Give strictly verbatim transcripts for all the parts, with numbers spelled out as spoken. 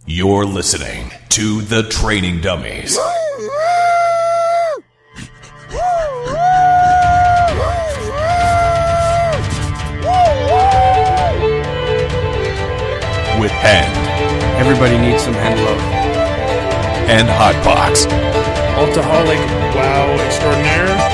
You're listening to The Training Dummies. With Hen. Everybody needs some Hen love. And Hotbox. Alcoholic wow extraordinaire.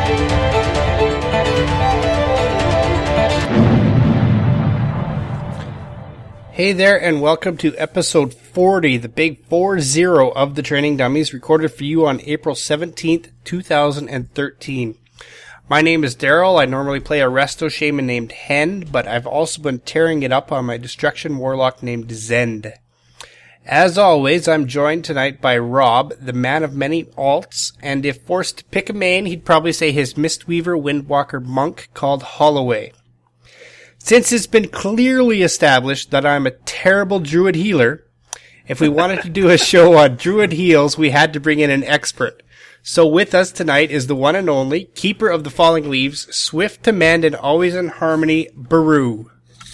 Hey there, and welcome to episode forty, the big four zero of The Training Dummies, recorded for you on April seventeenth, two thousand thirteen. My name is Daryl. I normally play a Resto Shaman named Hen, but I've also been tearing it up on my Destruction Warlock named Zend. As always, I'm joined tonight by Rob, the man of many alts, and if forced to pick a main, he'd probably say his Mistweaver Windwalker monk called Holloway. Since it's been clearly established that I'm a terrible druid healer, if we wanted to do a show on druid heals, we had to bring in an expert. So with us tonight is the one and only Keeper of the Falling Leaves, swift to mend and always in harmony, Baru.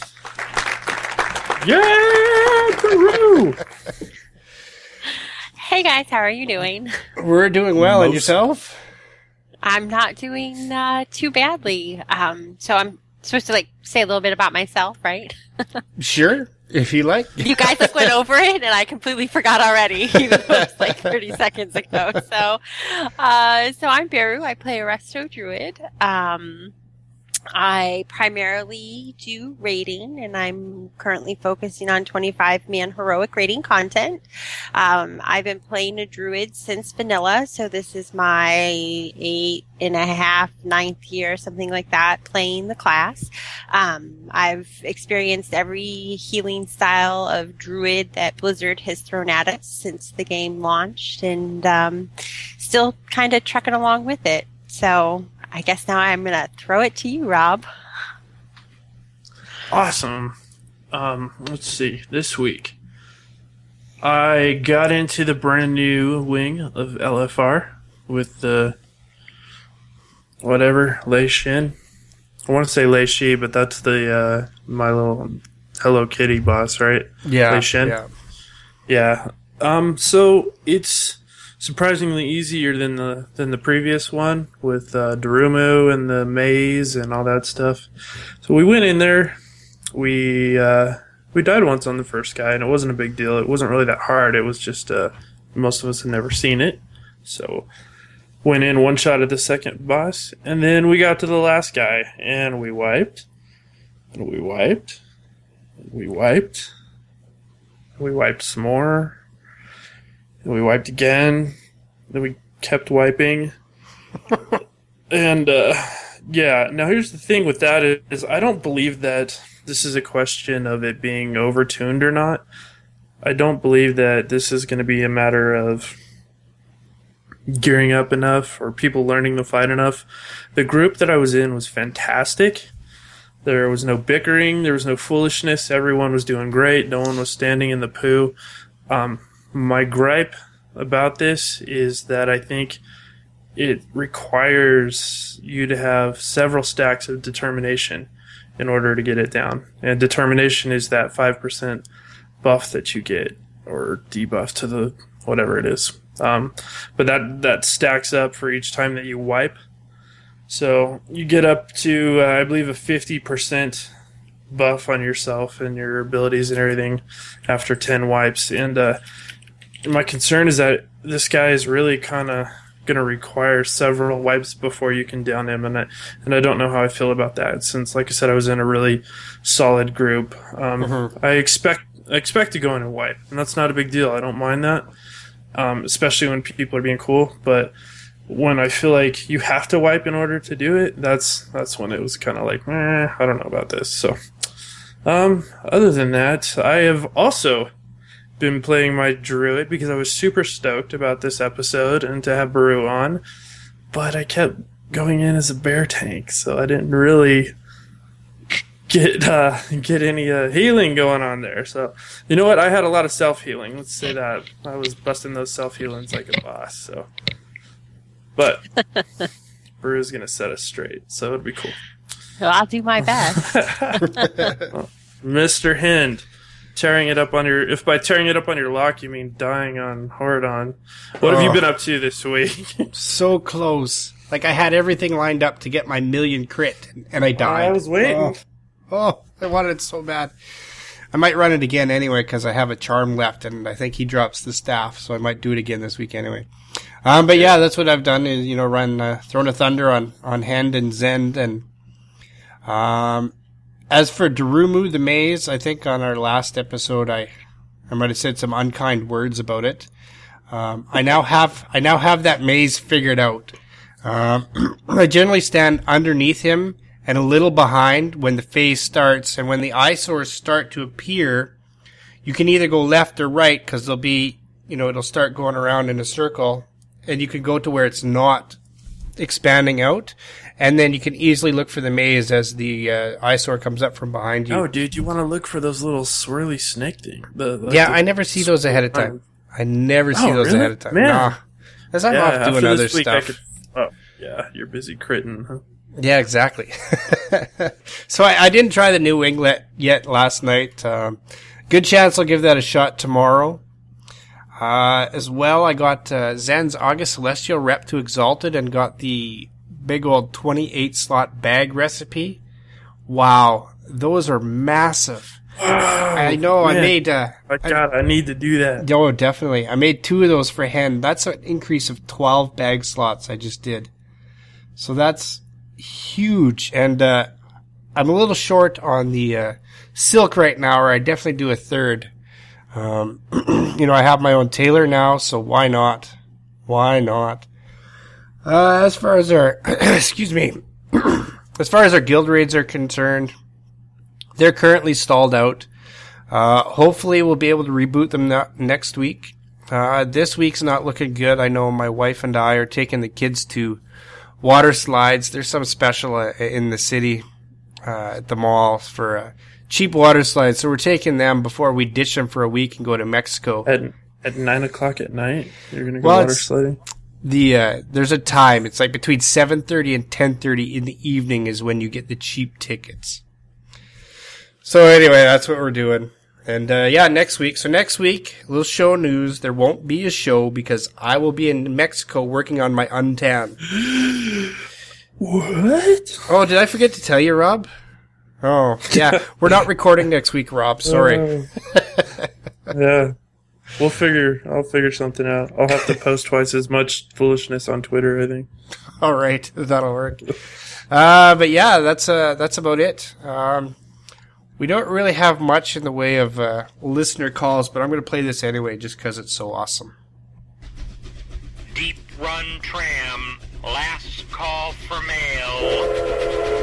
Yeah, Baru! Hey guys, how are you doing? We're doing well, Most. And yourself? I'm not doing uh, too badly. Um, so I'm supposed to like say a little bit about myself, right? Sure, if you like. You guys like went over it, and I completely forgot already, even though it was like thirty seconds ago. So, uh, so I'm Baru. I play a Resto Druid. Um, I primarily do raiding, and I'm currently focusing on twenty-five man heroic raiding content. Um, I've been playing a druid since vanilla, so this is my eight and a half, ninth year, something like that, playing the class. Um, I've experienced every healing style of druid that Blizzard has thrown at us since the game launched, and um, still kind of trucking along with it. So I guess now I'm going to throw it to you, Rob. Awesome. Um, let's see. This week, I got into the brand new wing of L F R with the whatever Lei Shin. I want to say Lei Shi, but that's the uh, my little Hello Kitty boss, right? Yeah. Lei Shin. Yeah. Yeah. Um. So it's surprisingly easier than the than the previous one with uh, Darumu and the maze and all that stuff. So we went in there. We uh, we died once on the first guy, and it wasn't a big deal. It wasn't really that hard. It was just uh, most of us had never seen it, so went in one shot at the second boss, and then we got to the last guy, and we wiped, and we wiped, and we wiped, and we wiped some more. And we wiped again. Then we kept wiping. and, uh, yeah. Now, here's the thing with that is I don't believe that this is a question of it being overtuned or not. I don't believe that this is going to be a matter of gearing up enough or people learning the fight enough. The group that I was in was fantastic. There was no bickering. There was no foolishness. Everyone was doing great. No one was standing in the poo. Um... My gripe about this is that I think it requires you to have several stacks of determination in order to get it down. And determination is that five percent buff that you get, or debuff to the whatever it is. Um, but that, that stacks up for each time that you wipe. So you get up to, uh, I believe, a fifty percent buff on yourself and your abilities and everything after ten wipes. And, uh, my concern is that this guy is really kind of going to require several wipes before you can down him, and I, and I don't know how I feel about that, since, like I said, I was in a really solid group. Um, mm-hmm. I expect I expect to go in and wipe, and that's not a big deal. I don't mind that, um, especially when people are being cool, but when I feel like you have to wipe in order to do it, that's that's when it was kind of like, eh, I don't know about this. So, um, other than that, I have also been playing my druid because I was super stoked about this episode and to have Baru on, but I kept going in as a bear tank, so I didn't really get uh, get any uh, healing going on there. So you know what? I had a lot of self healing. Let's say that I was busting those self healings like a boss. So, but Baru's gonna set us straight, so it'd be cool. So I'll do my best. Mister Hind, tearing it up on your, if by tearing it up on your lock you mean dying on hard on, what have you Oh. been up to this week? So close. Like, I had everything lined up to get my million crit, and I died. I was waiting. Oh, oh, I wanted it so bad. I might run it again anyway, because I have a charm left, and I think he drops the staff, so I might do it again this week anyway. Um, but yeah, that's what I've done, is, you know, run uh, Throne of Thunder on, on Hand and Zend, and um, as for Darumu the Maze, I think on our last episode, I, I might have said some unkind words about it. Um, I now have, I now have that maze figured out. Um, I generally stand underneath him and a little behind when the phase starts, and when the eyesores start to appear, you can either go left or right, because they'll be, you know, it'll start going around in a circle, and you can go to where it's not expanding out, and then you can easily look for the maze as the uh, eyesore comes up from behind you. Oh, dude, you want to look for those little swirly snake things. The, the, yeah, the, I never see those ahead of time. I never see Oh, those really? ahead of time. Man. Nah. As I'm yeah, off after doing other this week I stuff. could, oh, yeah, you're busy critting, huh? Yeah, exactly. So I, I didn't try the new winglet yet last night. Um, good chance I'll give that a shot tomorrow. Uh, as well, I got uh, Zen's August Celestial rep to Exalted and got the big old twenty-eight slot bag recipe. Wow, those are massive. I know, I man. made... Uh, My God, I, I need to do that. Oh, definitely. I made two of those for Hen. That's an increase of twelve bag slots I just did. So that's huge. And uh, I'm a little short on the uh, silk right now, or I definitely do a third. Um, you know, I have my own tailor now, so why not? Why not? Uh, as far as our... excuse me. As far as our guild raids are concerned, they're currently stalled out. Uh, hopefully we'll be able to reboot them ne- next week. Uh, this week's not looking good. I know my wife and I are taking the kids to water slides. There's some special uh, in the city, uh, at the mall for uh, cheap water slides. So we're taking them before we ditch them for a week and go to Mexico. At at nine o'clock at night, you're gonna go Well, water it's- sledding. The, uh, there's a time. It's like between seven thirty and ten thirty in the evening is when you get the cheap tickets. So anyway, that's what we're doing. And, uh, yeah, next week. So next week, little show news. There won't be a show because I will be in Mexico working on my Untan. What? Oh, did I forget to tell you, Rob? Oh, yeah. We're not recording next week, Rob. Sorry. Uh, yeah. We'll figure, I'll figure something out. I'll have to post twice as much foolishness on Twitter, I think. All right. That'll work. Uh, but yeah, that's, uh, that's about it. Um, we don't really have much in the way of, uh, listener calls, but I'm going to play this anyway just because it's so awesome. Deep Run Tram, last call for mail.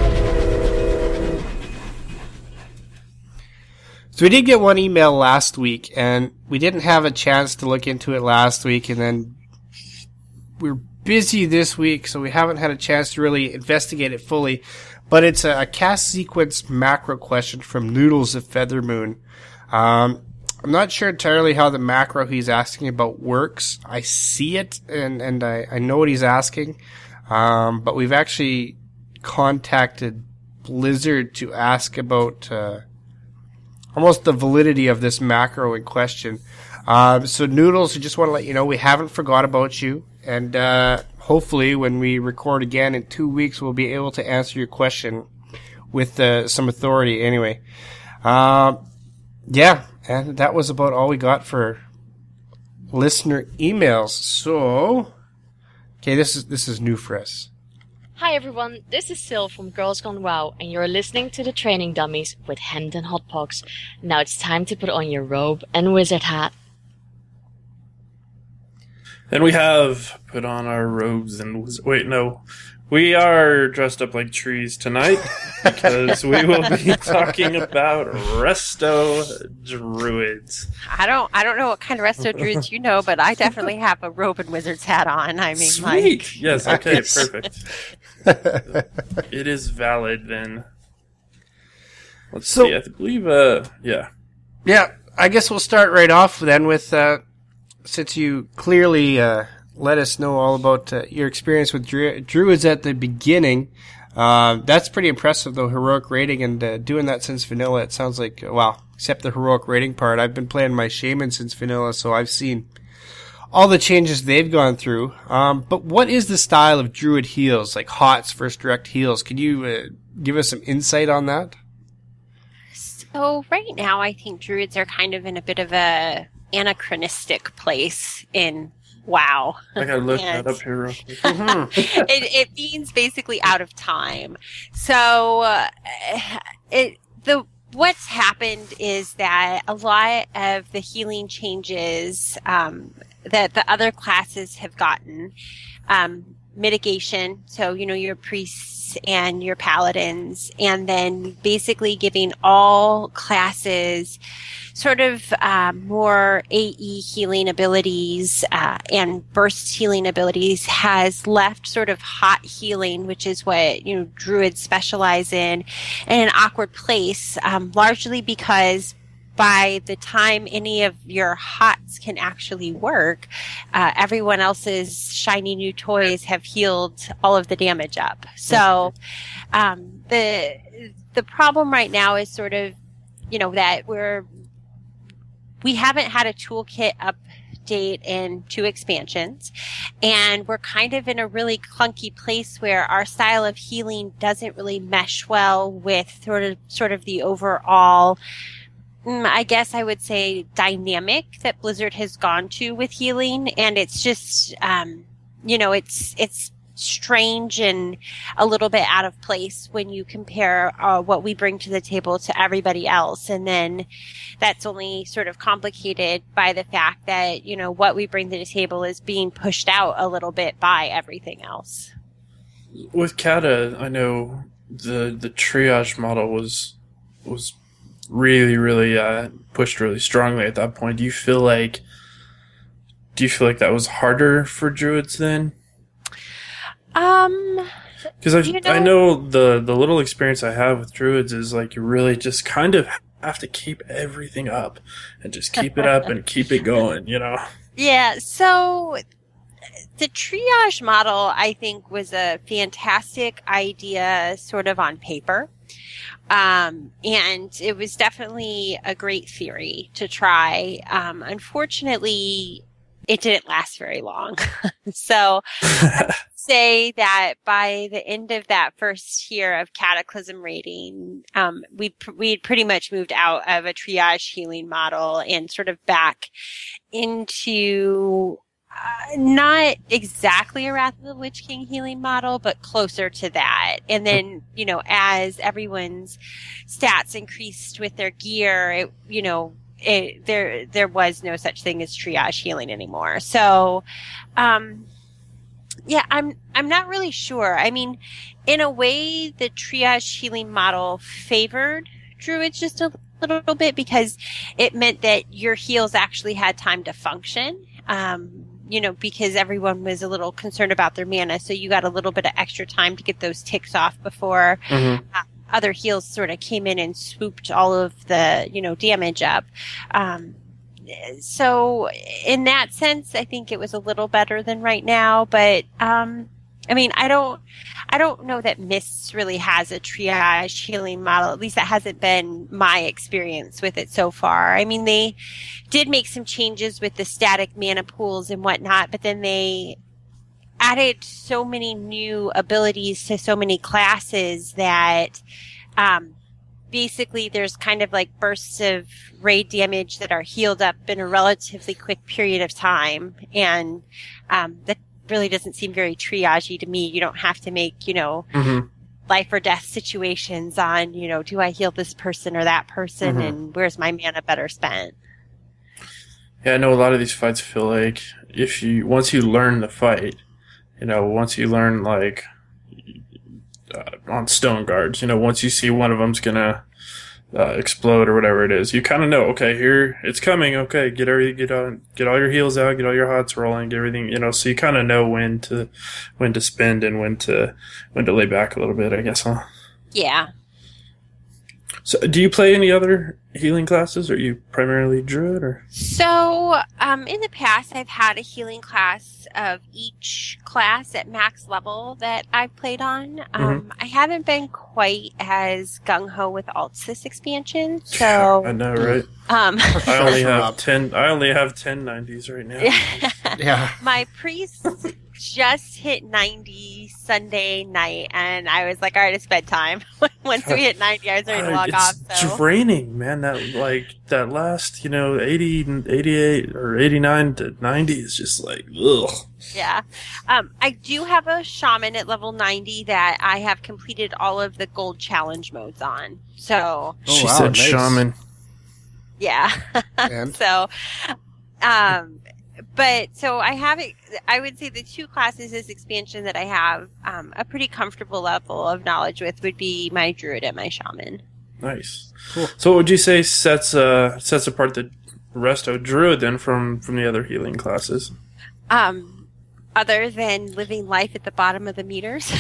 So we did get one email last week, and we didn't have a chance to look into it last week, and then we're busy this week, so we haven't had a chance to really investigate it fully. But it's a, a cast sequence macro question from Noodles of Feathermoon. Um, I'm not sure entirely how the macro he's asking about works. I see it, and, and I, I know what he's asking, um, but we've actually contacted Blizzard to ask about... Uh, almost the validity of this macro in question. Um, so Noodles, I just want to let you know we haven't forgot about you, and uh, hopefully when we record again in two weeks, we'll be able to answer your question with uh, some authority. Anyway, um, yeah, and that was about all we got for listener emails. So, okay, this is this is new for us. Hi everyone, this is Sil from Girls Gone WoW, and you're listening to the Training Dummies with Hand and Hotpox. Now it's time to put on your robe and wizard hat. And we have put on our robes and was- wait, no, we are dressed up like trees tonight because we will be talking about resto druids. I don't I don't know what kind of resto druids you know, but I definitely have a robe and wizard's hat on. I mean, like, Sweet. Yes. Okay. Nice. Perfect. It is valid then. Let's So- see. I believe. Uh. Yeah. Yeah, I guess we'll start right off then with, uh, since you clearly uh, let us know all about uh, your experience with Dru- Druids at the beginning. Uh, that's pretty impressive, though, heroic rating, and uh, doing that since vanilla, it sounds like, well, except the heroic rating part. I've been playing my shaman since vanilla, so I've seen all the changes they've gone through. Um, but what is the style of druid heals, like hots versus direct heals? Can you uh, give us some insight on that? So right now, I think druids are kind of in a bit of a anachronistic place in WoW. I gotta look And- that up here real quick. it, it means basically out of time. So uh, it the what's happened is that a lot of the healing changes um, that the other classes have gotten, um, mitigation, so you know your priests and your paladins, and then basically giving all classes sort of uh, more A E healing abilities uh, and burst healing abilities has left sort of hot healing, which is what you know druids specialize in, in an awkward place, um, largely because by the time any of your hots can actually work, uh, everyone else's shiny new toys have healed all of the damage up. So um, the the problem right now is sort of, you know, that we're we haven't had a toolkit update in two expansions, and we're kind of in a really clunky place where our style of healing doesn't really mesh well with sort of sort of the overall, I guess I would say, dynamic that Blizzard has gone to with healing. And it's just, um, you know, it's, it's strange and a little bit out of place when you compare uh, what we bring to the table to everybody else. And then that's only sort of complicated by the fact that, you know, what we bring to the table is being pushed out a little bit by everything else. With Kata, I know the the triage model was was really, really uh, pushed really strongly at that point. Do you feel like do you feel like that was harder for druids then? Um, Because I you know, I know the the little experience I have with druids is like you really just kind of have to keep everything up and just keep it up and keep it going, you know. Yeah, so the triage model, I think, was a fantastic idea sort of on paper. Um, and it was definitely a great theory to try. Um, unfortunately, it didn't last very long. So I'd say that by the end of that first year of Cataclysm rating, um, we we had pretty much moved out of a triage healing model and sort of back into uh, not exactly a Wrath of the Lich King healing model, but closer to that. And then, you know, as everyone's stats increased with their gear, it, you know, It, there there was no such thing as triage healing anymore. So, um, yeah, I'm I'm not really sure. I mean, in a way, the triage healing model favored druids just a little bit because it meant that your heals actually had time to function. Um, you know, because everyone was a little concerned about their mana, so you got a little bit of extra time to get those ticks off before. Mm-hmm. Uh, other heals sort of came in and swooped all of the, you know, damage up. Um, so in that sense, I think it was a little better than right now, but, um, I mean, I don't, I don't know that Mists really has a triage healing model. At least that hasn't been my experience with it so far. I mean, they did make some changes with the static mana pools and whatnot, but then they added so many new abilities to so many classes that um, basically there's kind of like bursts of raid damage that are healed up in a relatively quick period of time. And um, that really doesn't seem very triage-y to me. You don't have to make, you know, Mm-hmm. life or death situations on, you know, do I heal this person or that person, Mhm. and where's my mana better spent? Yeah, I know a lot of these fights feel like if you once you learn the fight, you know, once you learn, like, uh, on stone guards, you know, once you see one of them's gonna uh, explode or whatever it is, you kind of know, okay, here, it's coming, okay, get every, get on, get all your heals out, get all your hots rolling, get everything, you know, so you kind of know when to, when to spend and when to, when to lay back a little bit, I guess, huh? Yeah. So, do you play any other healing classes? Are you primarily druid or? So, um, in the past, I've had a healing class of each class at max level that I've played on. Um, Mhm. I haven't been quite as gung-ho with Alts this expansion, so... I know, right? Um, I only Rob. have ten. I only have ten nineties right now. Yeah. my priest just hit ninety Sunday night, and I was like, all right, it's bedtime. Once we hit ninety, I was ready to log it's off. So. draining, man. That like that last, you know, eighty, eighty-eight, or eighty-nine to ninety is just like ugh. Yeah. Um, I do have a shaman at level ninety that I have completed all of the gold challenge modes on. So, Oh, she wow, said nice. shaman. yeah. And so, um, but so I have it. I would say the two classes this expansion that I have um, a pretty comfortable level of knowledge with would be my druid and my shaman. Nice. Cool. So, what would you say sets uh sets apart the resto druid then from from the other healing classes? Um, other than living life at the bottom of the meters.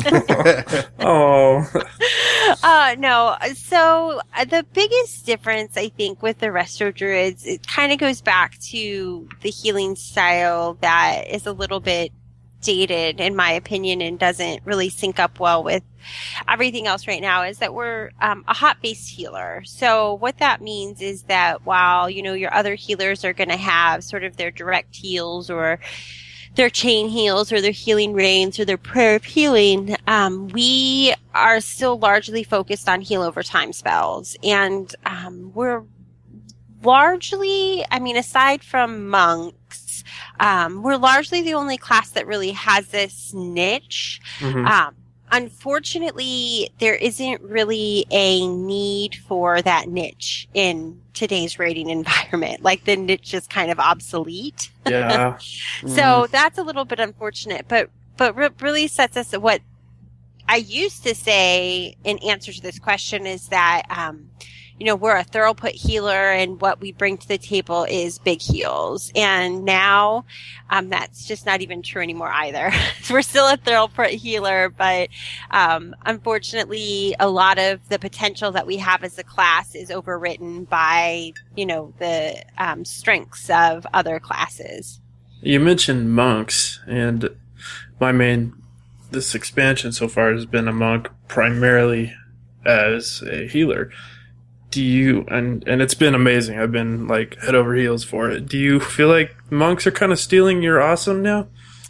Oh, Uh, no. So uh, the biggest difference, I think, with the Resto Druids, it kind of goes back to the healing style that is a little bit dated, in my opinion, and doesn't really sync up well with everything else right now, is that we're um, a hot-based healer. So what that means is that while, you know, your other healers are going to have sort of their direct heals or their chain heals or their healing rains or their prayer of healing, um, we are still largely focused on heal over time spells. And um, we're largely, I mean, aside from monks, um, we're largely the only class that really has this niche. Mhm. Um, unfortunately, there isn't really a need for that niche in today's raiding environment. Like, the niche is kind of obsolete. yeah. So that's a little bit unfortunate, but but what really sets us what I used to say in answer to this question is that um, you know, we're a Thurlput healer, and what we bring to the table is big heals. And now um, that's just not even true anymore either. We're still a Thurlput healer, but um, unfortunately, a lot of the potential that we have as a class is overwritten by, you know, the um, strengths of other classes. You mentioned monks, and my main this expansion so far has been a monk primarily as a healer. Do you and and it's been amazing. I've been like head over heels for it. Do you feel like monks are kind of stealing your awesome now?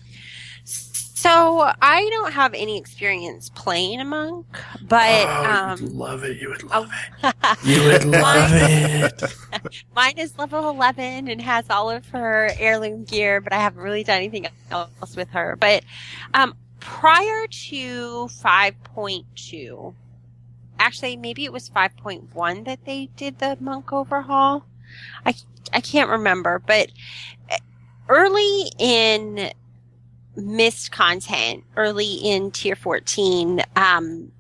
So I don't have any experience playing a monk, but Oh, um, you'd love it. You would love oh, it. You would love it. mine is level eleven and has all of her heirloom gear, but I haven't really done anything else with her. But um, prior to five point two, actually, maybe it was five point one that they did the monk overhaul. I, I can't remember, but early in missed content, early in tier fourteen, um,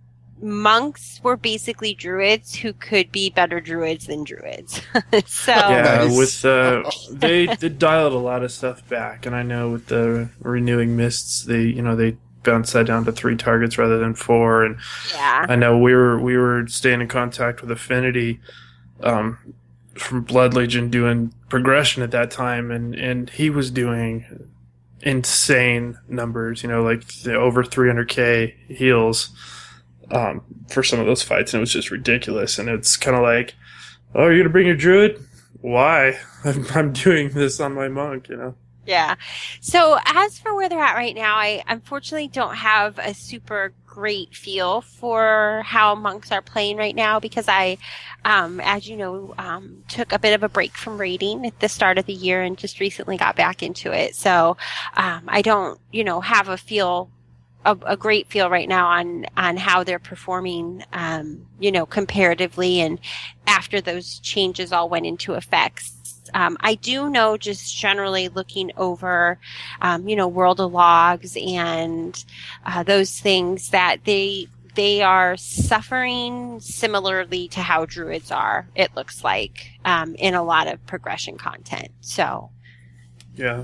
monks were basically druids who could be better druids than druids. So Yeah, Nice. with uh, they they dialed a lot of stuff back, and I know with the renewing mists, they you know they bounced that down to three targets rather than four, and yeah. I know we were we were staying in contact with Affinity um, from Blood Legion doing progression at that time, and, and he was doing insane numbers, you know, like the over three hundred K heals um, for some of those fights, and it was just ridiculous. And it's kind of like, oh, you're gonna bring your druid? Why? I'm, I'm doing this on my monk, you know. Yeah. So as for where they're at right now, I unfortunately don't have a super great feel for how monks are playing right now because I, um, as you know, um, took a bit of a break from raiding at the start of the year and just recently got back into it. So um, I don't, you know, have a feel, a, a great feel right now on on how they're performing, um, you know, comparatively and after those changes all went into effect. Um, I do know just generally looking over, um, you know, World of Logs and uh, those things that they they are suffering similarly to how druids are, it looks like, um, in a lot of progression content. So, Yeah.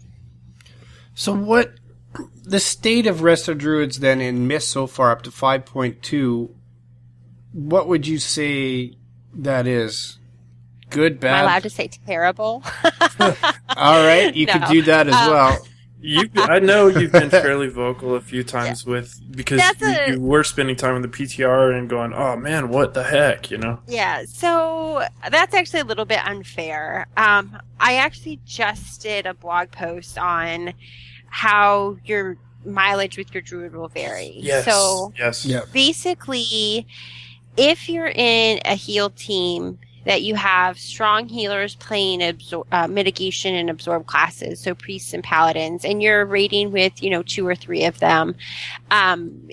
So what the state of Resto Druids then in Mist so far up to five point two, what would you say That is good, Am I bad. allowed to say terrible? All right, you No. could do that as Um, well. You, I know you've been fairly vocal a few times with because That's you, a- you were spending time with the P T R and going, "Oh man, what the heck," you know? Yeah, so that's actually a little bit unfair. Um, I actually just did a blog post on how your mileage with your druid will vary. Yes. So yes. Yeah. basically, if you're in a heal team that you have strong healers playing absor- uh, mitigation and absorb classes, so priests and paladins, and you're raiding with, you know, two or three of them, um,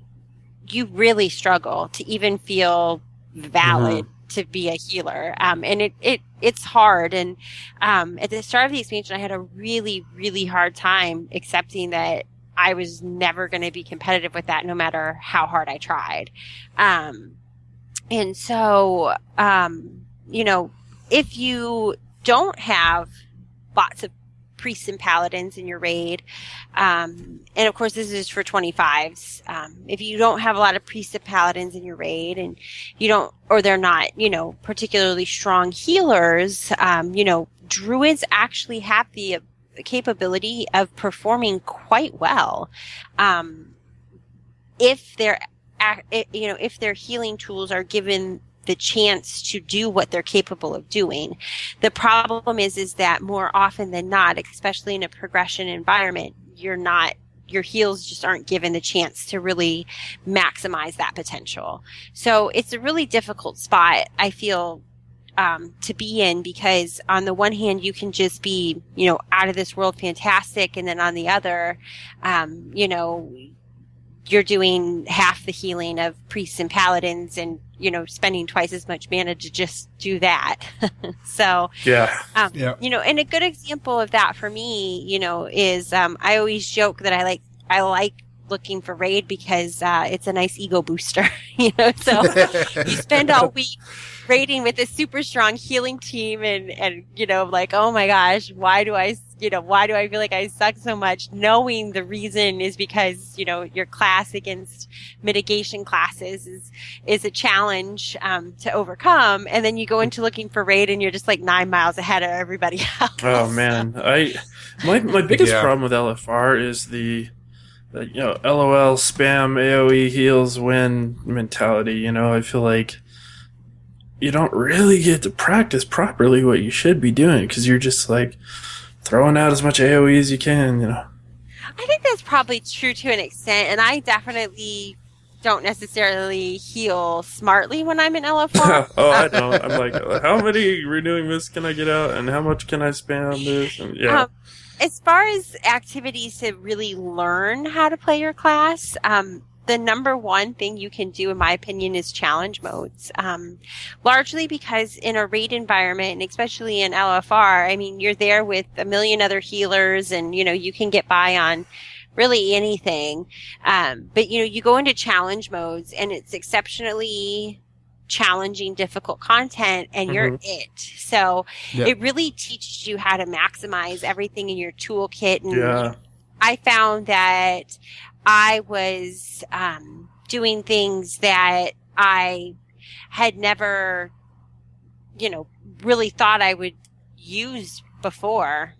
you really struggle to even feel valid to be a healer. Um, and it, it, it's hard. And um, at the start of the expansion, I had a really, really hard time accepting that I was never going to be competitive with that no matter how hard I tried. Um, and so, um, you know, if you don't have lots of priests and paladins in your raid, um, and of course this is for twenty-fives, um, if you don't have a lot of priests and paladins in your raid and you don't, or they're not, you know, particularly strong healers, um, you know, druids actually have the capability of performing quite well. Um, if they're, ac- you know, if their healing tools are given the chance to do what they're capable of doing. The problem is, is that more often than not, especially in a progression environment, you're not, your heals just aren't given the chance to really maximize that potential. So it's a really difficult spot, I feel, um, to be in, because on the one hand, you can just be, you know, out of this world fantastic. And then on the other, um, you know, you're doing half the healing of priests and paladins and, you know, spending twice as much mana to just do that. So, Yeah. um, Yeah. you know, and a good example of that for me, you know, is, um, I always joke that I like, I like looking for raid because, uh, it's a nice ego booster, you know, so you spend all week raiding with a super strong healing team and, and, you know, like, oh my gosh, why do I, you know, why do I feel like I suck so much? Knowing the reason is because, you know, your class against mitigation classes is, is a challenge, um, to overcome. And then you go into looking for raid and you're just like nine miles ahead of everybody else. Oh man, I my my biggest Yeah. problem with L F R is the, the you know LOL spam A O E heals win mentality. You know, I feel like you don't really get to practice properly what you should be doing because you're just like throwing out as much A O E as you can. You know. I think that's probably true to an extent, and I definitely don't necessarily heal smartly when I'm in L F R. Oh, I don't. I'm like, how many renewing mists can I get out, and how much can I spam this? And yeah. Um, as far as activities to really learn how to play your class, um, the number one thing you can do, in my opinion, is challenge modes. Um, largely because in a raid environment, and especially in L F R, I mean, you're there with a million other healers, and you know you can get by on really anything. Um, but you know, you go into challenge modes, and it's exceptionally challenging, difficult content, and you're it. So Yeah. it really teaches you how to maximize everything in your toolkit. And Yeah. I found that I was um, doing things that I had never, you know, really thought I would use before.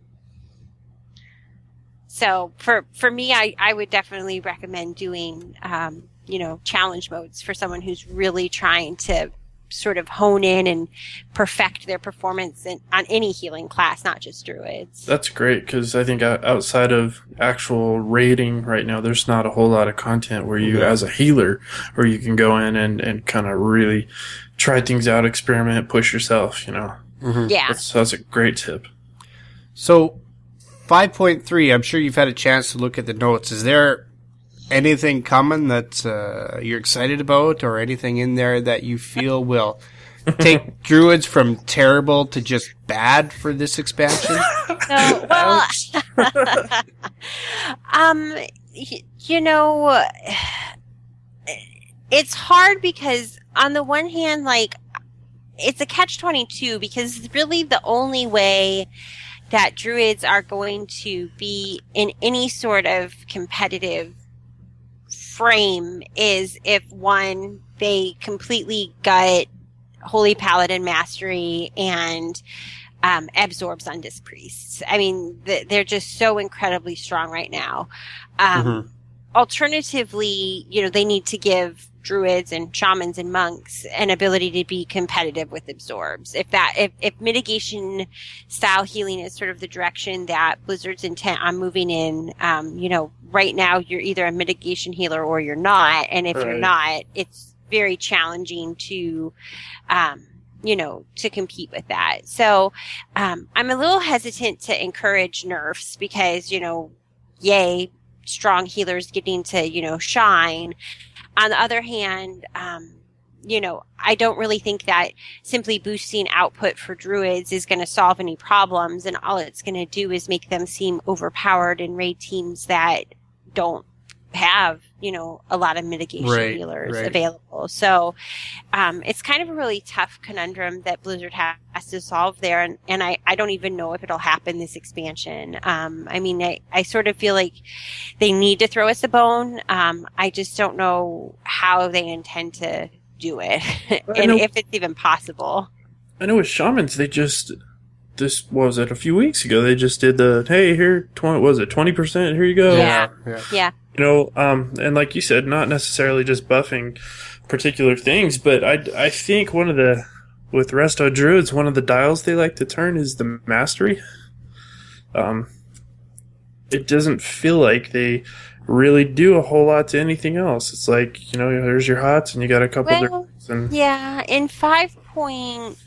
So for for me, I, I would definitely recommend doing, um, you know, challenge modes for someone who's really trying to sort of hone in and perfect their performance in, on any healing class, not just druids. That's great because I think o- outside of actual raiding right now, there's not a whole lot of content where you, Yeah. as a healer, where you can go in and, and kind of really try things out, experiment, push yourself. You know, Yeah. that's that's a great tip. So, five point three, I'm sure you've had a chance to look at the notes. Is there anything coming that uh, you're excited about, or anything in there that you feel will take druids from terrible to just bad for this expansion? So, well, um, y- you know, it's hard because on the one hand, like, it's a catch twenty-two because really the only way that druids are going to be in any sort of competitive frame is if, one, they completely gut Holy Paladin Mastery and um, Absorbs on Disc Priests. I mean, th- they're just so incredibly strong right now. Um, Mhm. Alternatively, you know, they need to give druids and shamans and monks an ability to be competitive with absorbs. If that, if, if mitigation style healing is sort of the direction that Blizzard's intent on moving in, um, you know, right now you're either a mitigation healer or you're not. And if Right. you're not, it's very challenging to, um, you know, to compete with that. So, um, I'm a little hesitant to encourage nerfs because, you know, yay, strong healers getting to, you know, shine. On the other hand, um, you know, I don't really think that simply boosting output for druids is going to solve any problems, and all it's going to do is make them seem overpowered in raid teams that don't have, you know, a lot of mitigation Right, healers right. available. So, um, it's kind of a really tough conundrum that Blizzard ha- has to solve there, and, and I, I don't even know if it'll happen this expansion. Um, I mean, I, I sort of feel like they need to throw us a bone. Um, I just don't know how they intend to do it, and know- if it's even possible. I know with shamans, they just this what was it a few weeks ago. They just did the hey here twenty was it twenty percent here you go. Yeah. yeah. Yeah. You know, um, and like you said, not necessarily just buffing particular things, but I, I think one of the, with Resto Druids, one of the dials they like to turn is the mastery. Um, it doesn't feel like they really do a whole lot to anything else. It's like, you know, there's your hots and you got a couple Well, different and Yeah, in five point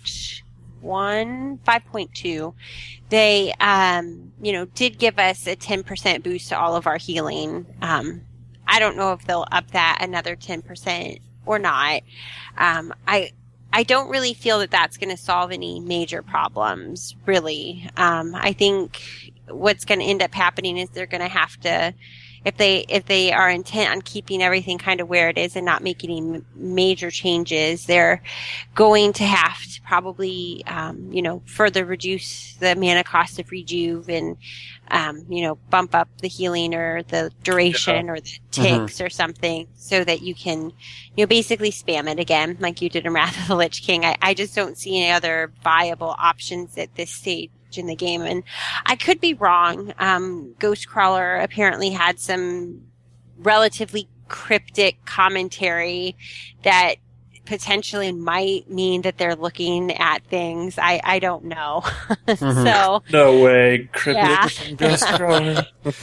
one, five point two, they, um, you know, did give us a ten percent boost to all of our healing. Um, I don't know if they'll up that another ten percent or not. Um, I, I don't really feel that that's going to solve any major problems, really. Um, I think what's going to end up happening is they're going to have to, if they if they are intent on keeping everything kind of where it is and not making any m- major changes, they're going to have to probably, um, you know, further reduce the mana cost of rejuve and, um, you know, bump up the healing or the duration Yeah. or the ticks or something so that you can, you know, basically spam it again like you did in Wrath of the Lich King. I, I just don't see any other viable options at this stage in the game, and I could be wrong. Um, Ghostcrawler apparently had some relatively cryptic commentary that potentially might mean that they're looking at things. I, I don't know. So, no way, cryptic Yeah. Ghostcrawler.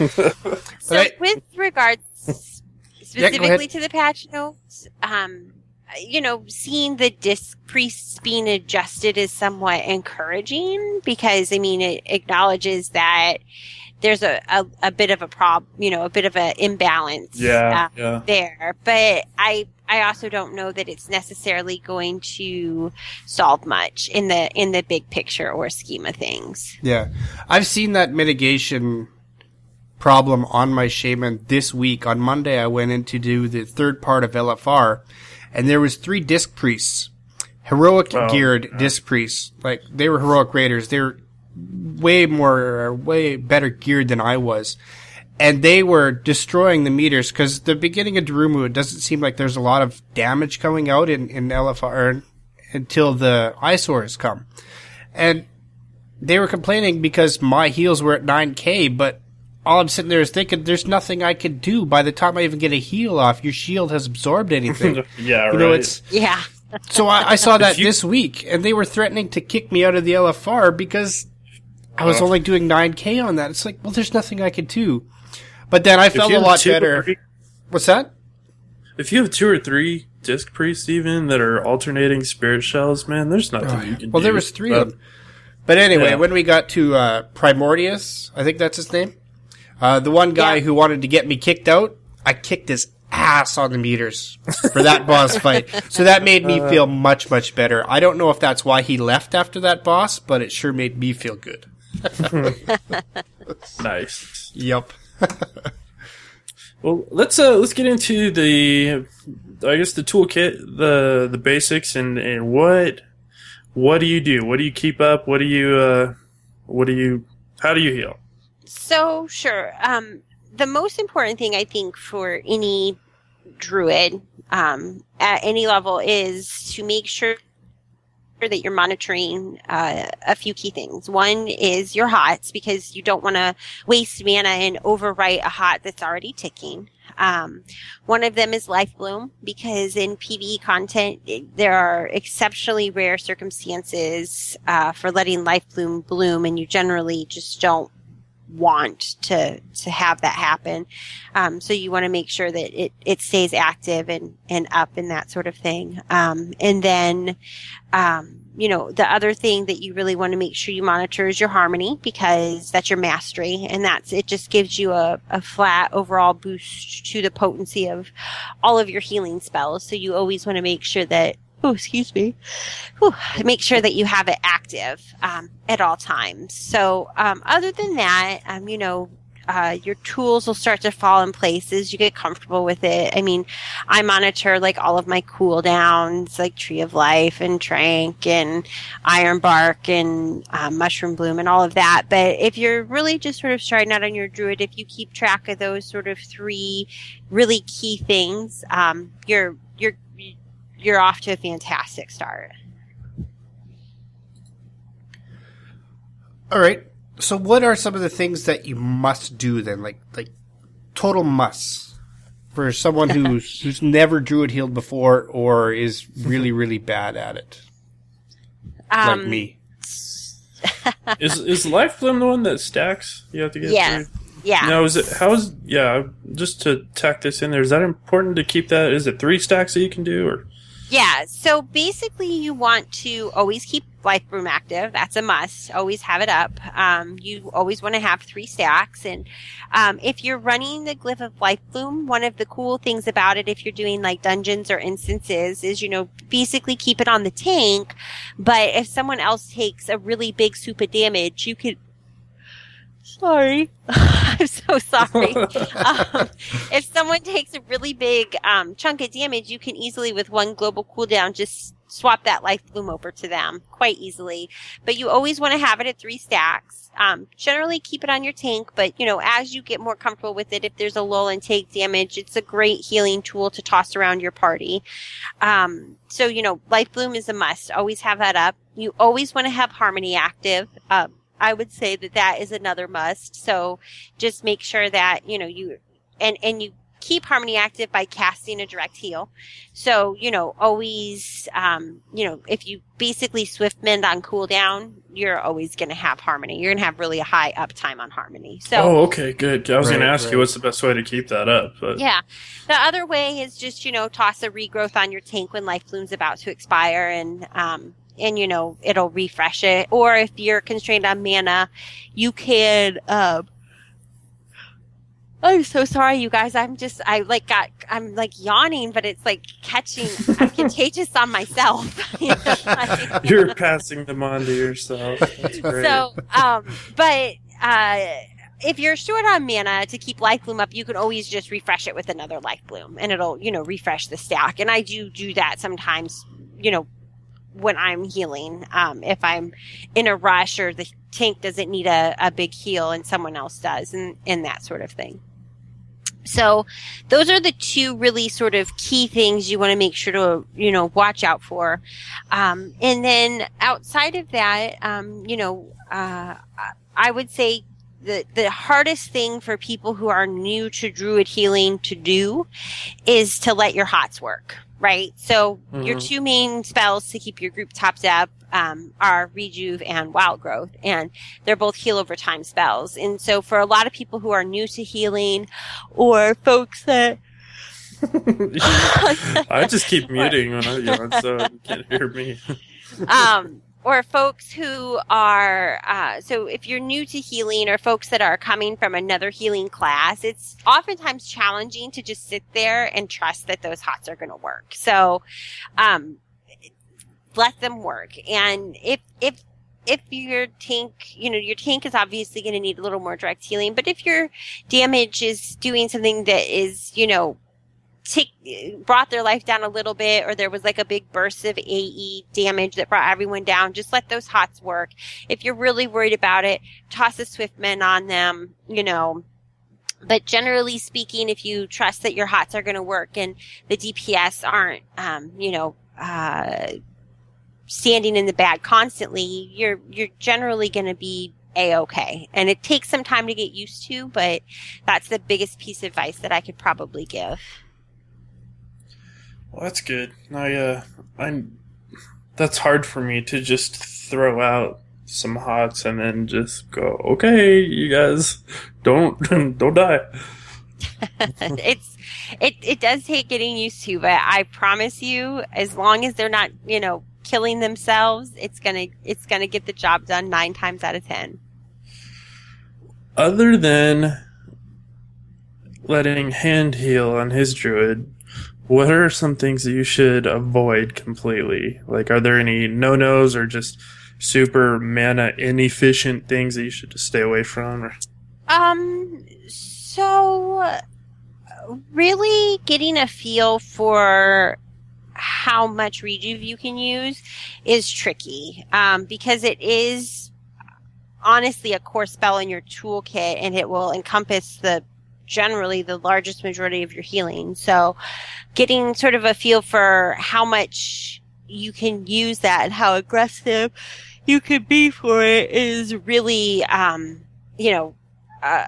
so I- with regards Yeah, go specifically ahead. to the patch notes, um, you know, seeing the disc priests being adjusted is somewhat encouraging because, I mean, it acknowledges that there's a, a, a bit of a prob, you know, a bit of an imbalance Yeah, uh, yeah. there. But I, I also don't know that it's necessarily going to solve much in the, in the big picture or scheme of things. Yeah. I've seen that mitigation problem on my shaman this week. On Monday, I went in to do the third part of L F R, and there was three disc priests, heroic Oh, geared yeah. disc priests. Like, they were heroic raiders. They're way more, way better geared than I was. And they were destroying the meters, because the beginning of Darumu, it doesn't seem like there's a lot of damage coming out in, in L F R until the eyesores come. And they were complaining because my heals were at nine K, but all I'm sitting there is thinking, there's nothing I can do. By the time I even get a heal off, your shield has absorbed anything. Yeah, You know, right. it's Yeah. so I, I saw that If you- this week, and they were threatening to kick me out of the L F R because I was Oh. only doing nine K on that. It's like, well, there's nothing I could do. But then I If felt you a have lot two or better. three- What's that? If you have two or three disc priests even that are alternating spirit shells, man, there's nothing you can Well, do. there was three But- of them. But anyway, Yeah. when we got to uh, Primordius, I think that's his name, uh, the one guy Yeah. who wanted to get me kicked out, I kicked his ass on the meters for that boss fight. So that made me feel much, much better. I don't know if that's why he left after that boss, but it sure made me feel good. Nice. Yep. Well, let's uh let's get into the I guess the toolkit, the the basics, and and what what do you do? What do you keep up? What do you uh what do you how do you heal? So, sure. Um, the most important thing I think for any druid um, at any level is to make sure that you're monitoring uh, a few key things. One is your hots, because you don't want to waste mana and overwrite a hot that's already ticking. Um, one of them is Life Bloom, because in PvE content, it, there are exceptionally rare circumstances uh, for letting Life Bloom bloom, and you generally just don't want to to have that happen. Um, so you want to make sure that it, it stays active and, and up and that sort of thing. Um, and then, um, you know, the other thing that you really want to make sure you monitor is your harmony, because that's your mastery, and that's, it just gives you a, a flat overall boost to the potency of all of your healing spells. So you always want to make sure that, oh, excuse me, Whew, make sure that you have it active um, at all times. So um, other than that, um, you know, uh, your tools will start to fall in place as you get comfortable with it. I mean, I monitor like all of my cooldowns, like Tree of Life and Trank and Iron Bark and uh, Mushroom Bloom and all of that. But if you're really just sort of starting out on your druid, if you keep track of those sort of three really key things, um, you're you're you're off to a fantastic start. All right. So what are some of the things that you must do then? Like, like total musts for someone who's, who's never druid healed before or is really, really bad at it. Um, like me. Is is Life Bloom the one that stacks? You have to get Yes. through? Yeah. No, is it, how's, yeah, just to tack this in there, is that important to keep that? Is it three stacks that you can do, or? Yeah, so basically you want to always keep Life Bloom active. That's a must. Always have it up. Um, you always want to have three stacks. And um, if you're running the Glyph of Life Bloom, one of the cool things about it, if you're doing like dungeons or instances, is, you know, basically keep it on the tank. But if someone else takes a really big soup of damage, you could Sorry. I'm so sorry. um, if someone takes a really big um, chunk of damage, you can easily, with one global cooldown, just swap that Life Bloom over to them quite easily. But you always want to have it at three stacks. Um, generally keep it on your tank, but, you know, as you get more comfortable with it, if there's a lull and take damage, it's a great healing tool to toss around your party. Um, so, you know, Life Bloom is a must. Always have that up. You always want to have Harmony active. Um, I would say that that is another must. So just make sure that, you know, you, and, and you keep Harmony active by casting a direct heal. So, you know, always, um, you know, if you basically swift mend on cooldown, you're always going to have Harmony. You're going to have really a high uptime on Harmony. So, oh, okay, good. I was Right, going to ask right. you what's the best way to keep that up. But yeah. The other way is just, you know, toss a regrowth on your tank when Life Bloom's about to expire, and, um, and, you know, it'll refresh it. Or if you're constrained on mana, you can, um, I'm so sorry, you guys. I'm just, I like got, I'm like yawning, but it's like catching, I'm contagious on myself. You know, like- you're passing them on to yourself. That's great. So, um, but, uh, if you're short on mana to keep Life Bloom up, you can always just refresh it with another Life Bloom, and it'll, you know, refresh the stack. And I do do that sometimes, you know, when I'm healing, um, if I'm in a rush or the tank doesn't need a, a big heal and someone else does, and, and that sort of thing. So those are the two really sort of key things you want to make sure to, you know, watch out for. Um, and then outside of that, um, you know, uh, I would say the, the hardest thing for people who are new to Druid healing to do is to let your hots work. Right. So mm-hmm. your two main spells to keep your group topped up um, are Rejuve and Wild Growth, and they're both heal over time spells. And so for a lot of people who are new to healing, or folks that I just keep muting when I yawn, so you can't hear me. um, or folks who are, uh, so if you're new to healing, or folks that are coming from another healing class, it's oftentimes challenging to just sit there and trust that those hots are going to work. So, um, let them work. And if, if, if your tank, you know, your tank is obviously going to need a little more direct healing, but if your damage is doing something that is, you know, Take, brought their life down a little bit, or there was like a big burst of A E damage that brought everyone down, just let those hots work. If you're really worried about it, toss a swift mend on them, you know. But generally speaking, if you trust that your hots are going to work and the D P S aren't, um, you know, uh, standing in the bag constantly, you're you're generally going to be A-okay. And it takes some time to get used to, but that's the biggest piece of advice that I could probably give. Well, that's good. I, uh, I'm, that's hard for me to just throw out some hots and then just go, okay, you guys, don't, don't die. it's, it, it does take getting used to, but I promise you, as long as they're not, you know, killing themselves, it's gonna, it's gonna get the job done nine times out of ten. Other than letting Hand heal on his druid, what are some things that you should avoid completely? Like, are there any no-nos or just super mana inefficient things that you should just stay away from? Or? Um, so really getting a feel for how much rejuve you can use is tricky, um, because it is honestly a core spell in your toolkit, and it will encompass the generally the largest majority of your healing. So getting sort of a feel for how much you can use that and how aggressive you can be for it is really, um, you know, uh,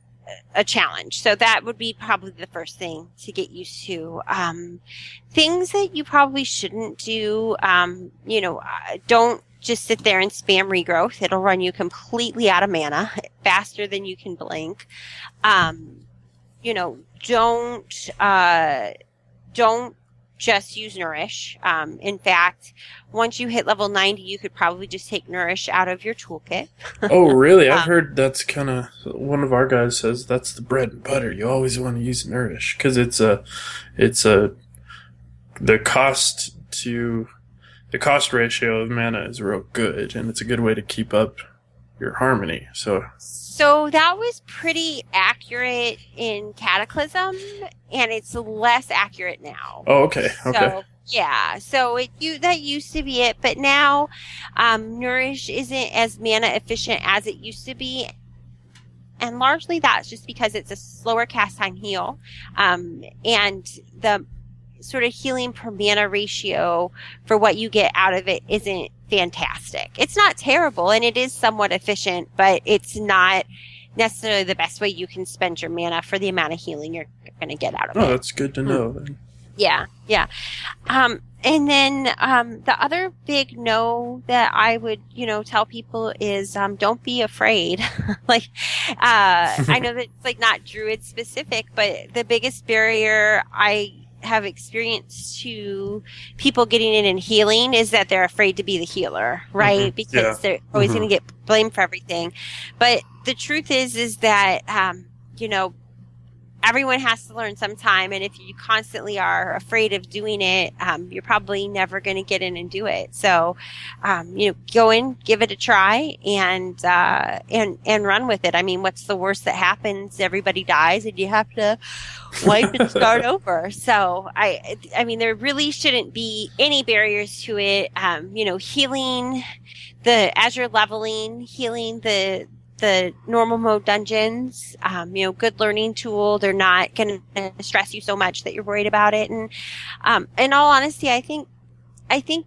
a challenge. So that would be probably the first thing to get used to. Um, things that you probably shouldn't do, um, you know, uh, don't just sit there and spam regrowth. It'll run you completely out of mana faster than you can blink. Um, you know, don't, uh, don't just use Nourish. Um, in fact, once you hit level ninety, you could probably just take Nourish out of your toolkit. Oh, really? I've um, heard that's kind of, one of our guys says that's the bread and butter. You always want to use Nourish because it's a, it's a, the cost to, the cost ratio of mana is real good, and it's a good way to keep up your harmony. So, so that was pretty accurate in Cataclysm, and it's less accurate now. oh, okay, okay. So, yeah, so it you that used to be it, but now um, Nourish isn't as mana efficient as it used to be. And largely that's just because it's a slower cast time heal, um, and the sort of healing per mana ratio for what you get out of it isn't fantastic. It's not terrible, and it is somewhat efficient, but it's not necessarily the best way you can spend your mana for the amount of healing you're going to get out of Oh, it. that's good to know then. Yeah, yeah. Um, and then um, the other big no that I would, you know, tell people is um, don't be afraid. like, uh, I know that it's like not druid specific, but the biggest barrier I have experienced to people getting in and healing is that they're afraid to be the healer, right? Mm-hmm. Because Yeah. they're always Mm-hmm. going to get blamed for everything. But the truth is, is that, um, you know, everyone has to learn sometime, and if you constantly are afraid of doing it, um, you're probably never going to get in and do it. So, um, you know, go in, give it a try, and uh, and and run with it. I mean, what's the worst that happens? Everybody dies, and you have to wipe and start over. So, I I mean, there really shouldn't be any barriers to it. Um, you know, healing the as you're leveling, healing the the normal mode dungeons, um, you know, good learning tool. They're not going to stress you so much that you're worried about it. And, um, in all honesty, I think, I think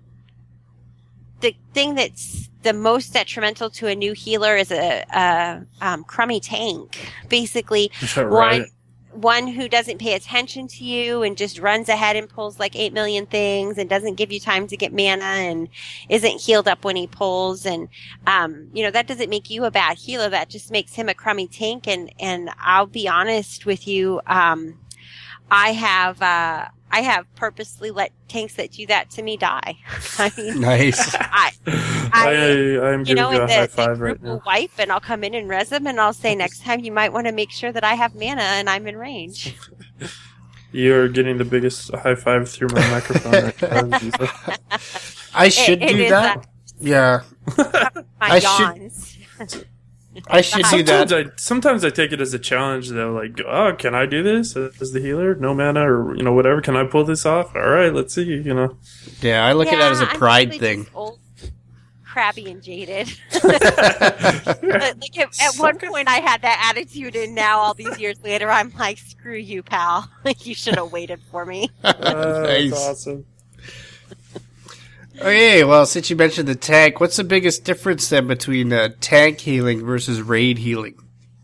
the thing that's the most detrimental to a new healer is a, a um, crummy tank. Basically, Right. one, one who doesn't pay attention to you and just runs ahead and pulls like eight million things and doesn't give you time to get mana and isn't healed up when he pulls. And, um, you know, that doesn't make you a bad healer. That just makes him a crummy tank. And, and I'll be honest with you. Um, I have, uh, I have purposely let tanks that do that to me die. I mean, Nice. I, I, I, I, I'm you giving know, you a and high the, the five group right now. will wipe, and I'll come in and res them, and I'll say next time you might want to make sure that I have mana and I'm in range. You're getting the biggest high five through my microphone right now. Jesus. I should It- it do is, that. uh, Yeah. My I should- yawns. I should do Sometimes that. I sometimes I take it as a challenge though, like, oh, can I do this as the healer? No mana or you know whatever. Can I pull this off? All right, let's see. You know, Yeah, I look at Yeah, that as a I'm pride really thing. just old, crabby, and jaded. But, like at, at one point, I had that attitude, and now all these years later, I'm like, "Screw you, pal! Like you should have waited for me." uh, Nice. that's awesome. Okay, well, since you mentioned the tank, what's the biggest difference then between uh, tank healing versus raid healing?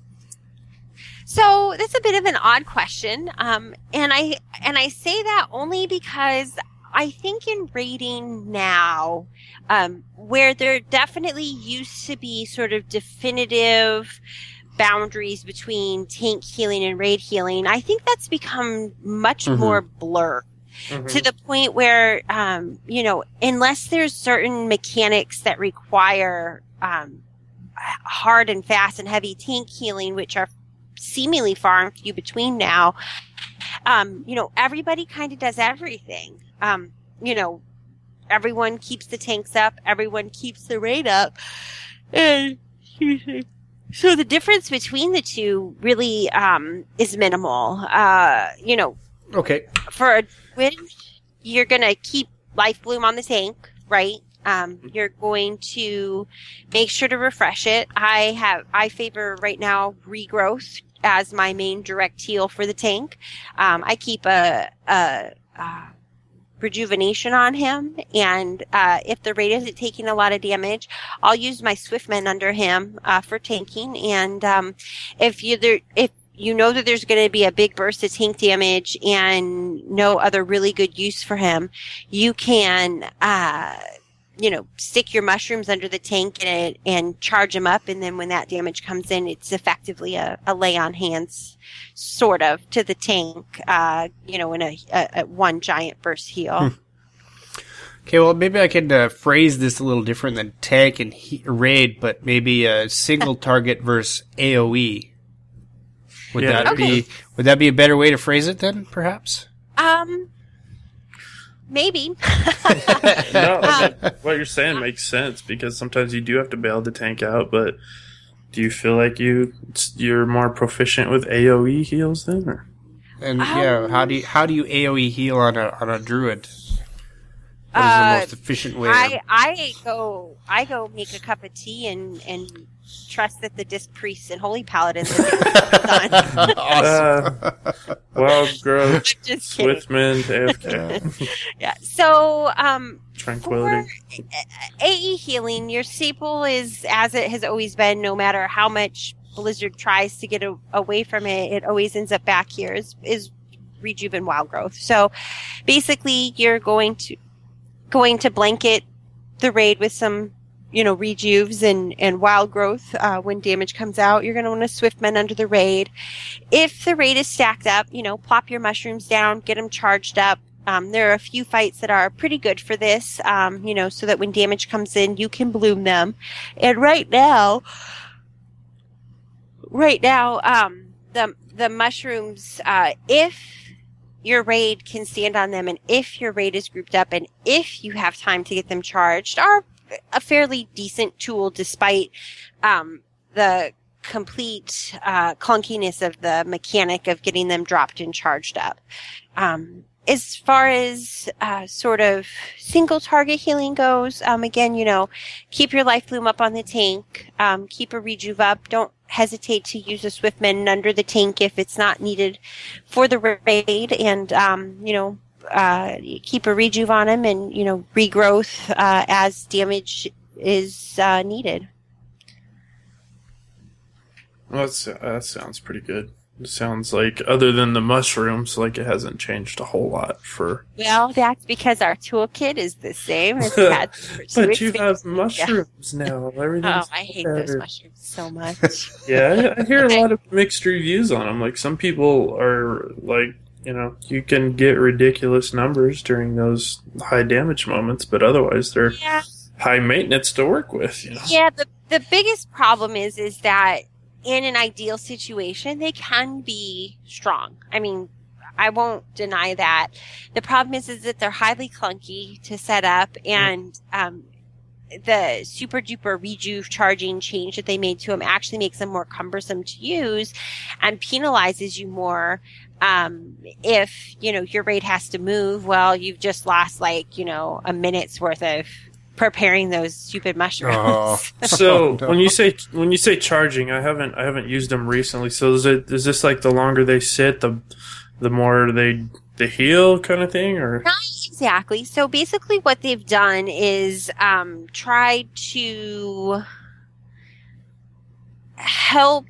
So that's a bit of an odd question, um, and I and I say that only because I think in raiding now, um, where there definitely used to be sort of definitive boundaries between tank healing and raid healing, I think that's become much mm-hmm. more blurred. Mm-hmm. To the point where, um, you know, unless there's certain mechanics that require um, hard and fast and heavy tank healing, which are seemingly far and few between now, um, you know, everybody kind of does everything. Um, you know, everyone keeps the tanks up, everyone keeps the raid up, and so the difference between the two really um, is minimal. Uh, you know. Okay. For a druid, you're going to keep Life Bloom on the tank, right? Um, you're going to make sure to refresh it. I have, I favor right now Regrowth as my main direct heal for the tank. Um, I keep a, a, a rejuvenation on him, and uh, if the raid isn't taking a lot of damage, I'll use my Swiftmen under him uh, for tanking. And um, if you there, if you know that there's going to be a big burst of tank damage and no other really good use for him, you can, uh, you know, stick your mushrooms under the tank and, and charge him up. And then when that damage comes in, it's effectively a, a lay on hands sort of to the tank, uh, you know, in a, a, a one giant burst heal. Hmm. Okay, well, maybe I can uh, phrase this a little different than tank and he- raid, but maybe a single target versus A O E. Would yeah. that okay. be would that be a better way to phrase it then, perhaps? Um, maybe. No, I mean, what you're saying makes sense because sometimes you do have to bail the tank out. But do you feel like you you're more proficient with A O E heals then? Or? And um, yeah, how do you how do you A O E heal on a on a druid? What is uh, the most efficient way? I I go I go make a cup of tea and and. trust that the disc priests and holy paladins are done. Awesome. Uh, wild growth, Swiftman, A F K. Yeah. So, um, tranquility. For A E healing, your staple is as it has always been. No matter how much Blizzard tries to get a, away from it, it always ends up back here. Is is Rejuve and Wild Growth. So, basically, you're going to going to blanket the raid with some, you know, rejuves and, and wild growth. Uh, when damage comes out, you're going to want to Swiftmen under the raid. If the raid is stacked up, you know, plop your mushrooms down, get them charged up. Um, there are a few fights that are pretty good for this, um, you know, so that when damage comes in, you can bloom them. And right now, right now, um, the, the mushrooms, uh, if your raid can stand on them and if your raid is grouped up and if you have time to get them charged, are a fairly decent tool despite um, the complete uh, clunkiness of the mechanic of getting them dropped and charged up. Um, as far as uh, sort of single target healing goes, um, again, you know, keep your life bloom up on the tank, um, keep a rejuve up. Don't hesitate to use a Swiftman under the tank if it's not needed for the raid, and um, you know, Uh, keep a rejuve on him and, you know, regrowth uh, as damage is uh, needed. Well, that's, that sounds pretty good. It sounds like, other than the mushrooms, like it hasn't changed a whole lot for... Well, that's because our toolkit is the same as it had for two But you have mushrooms yeah. now. Everything's oh, I hate better. those mushrooms so much. Yeah, I, I hear a lot of mixed reviews on them. Like, some people are, like, you know, you can get ridiculous numbers during those high damage moments, but otherwise they're yeah. high maintenance to work with, you know? Yeah, the, the biggest problem is, is that in an ideal situation, they can be strong. I mean, I won't deny that. The problem is, is that they're highly clunky to set up, and um, the super duper rejuve charging change that they made to them actually makes them more cumbersome to use and penalizes you more. Um, if, you know, your raid has to move, well, you've just lost like, you know, a minute's worth of preparing those stupid mushrooms. Oh. So Oh, no. when you say when you say charging, I haven't I haven't used them recently. So is it is this like the longer they sit, the the more they they heal, kind of thing, or Not exactly. So basically, what they've done is um, tried to help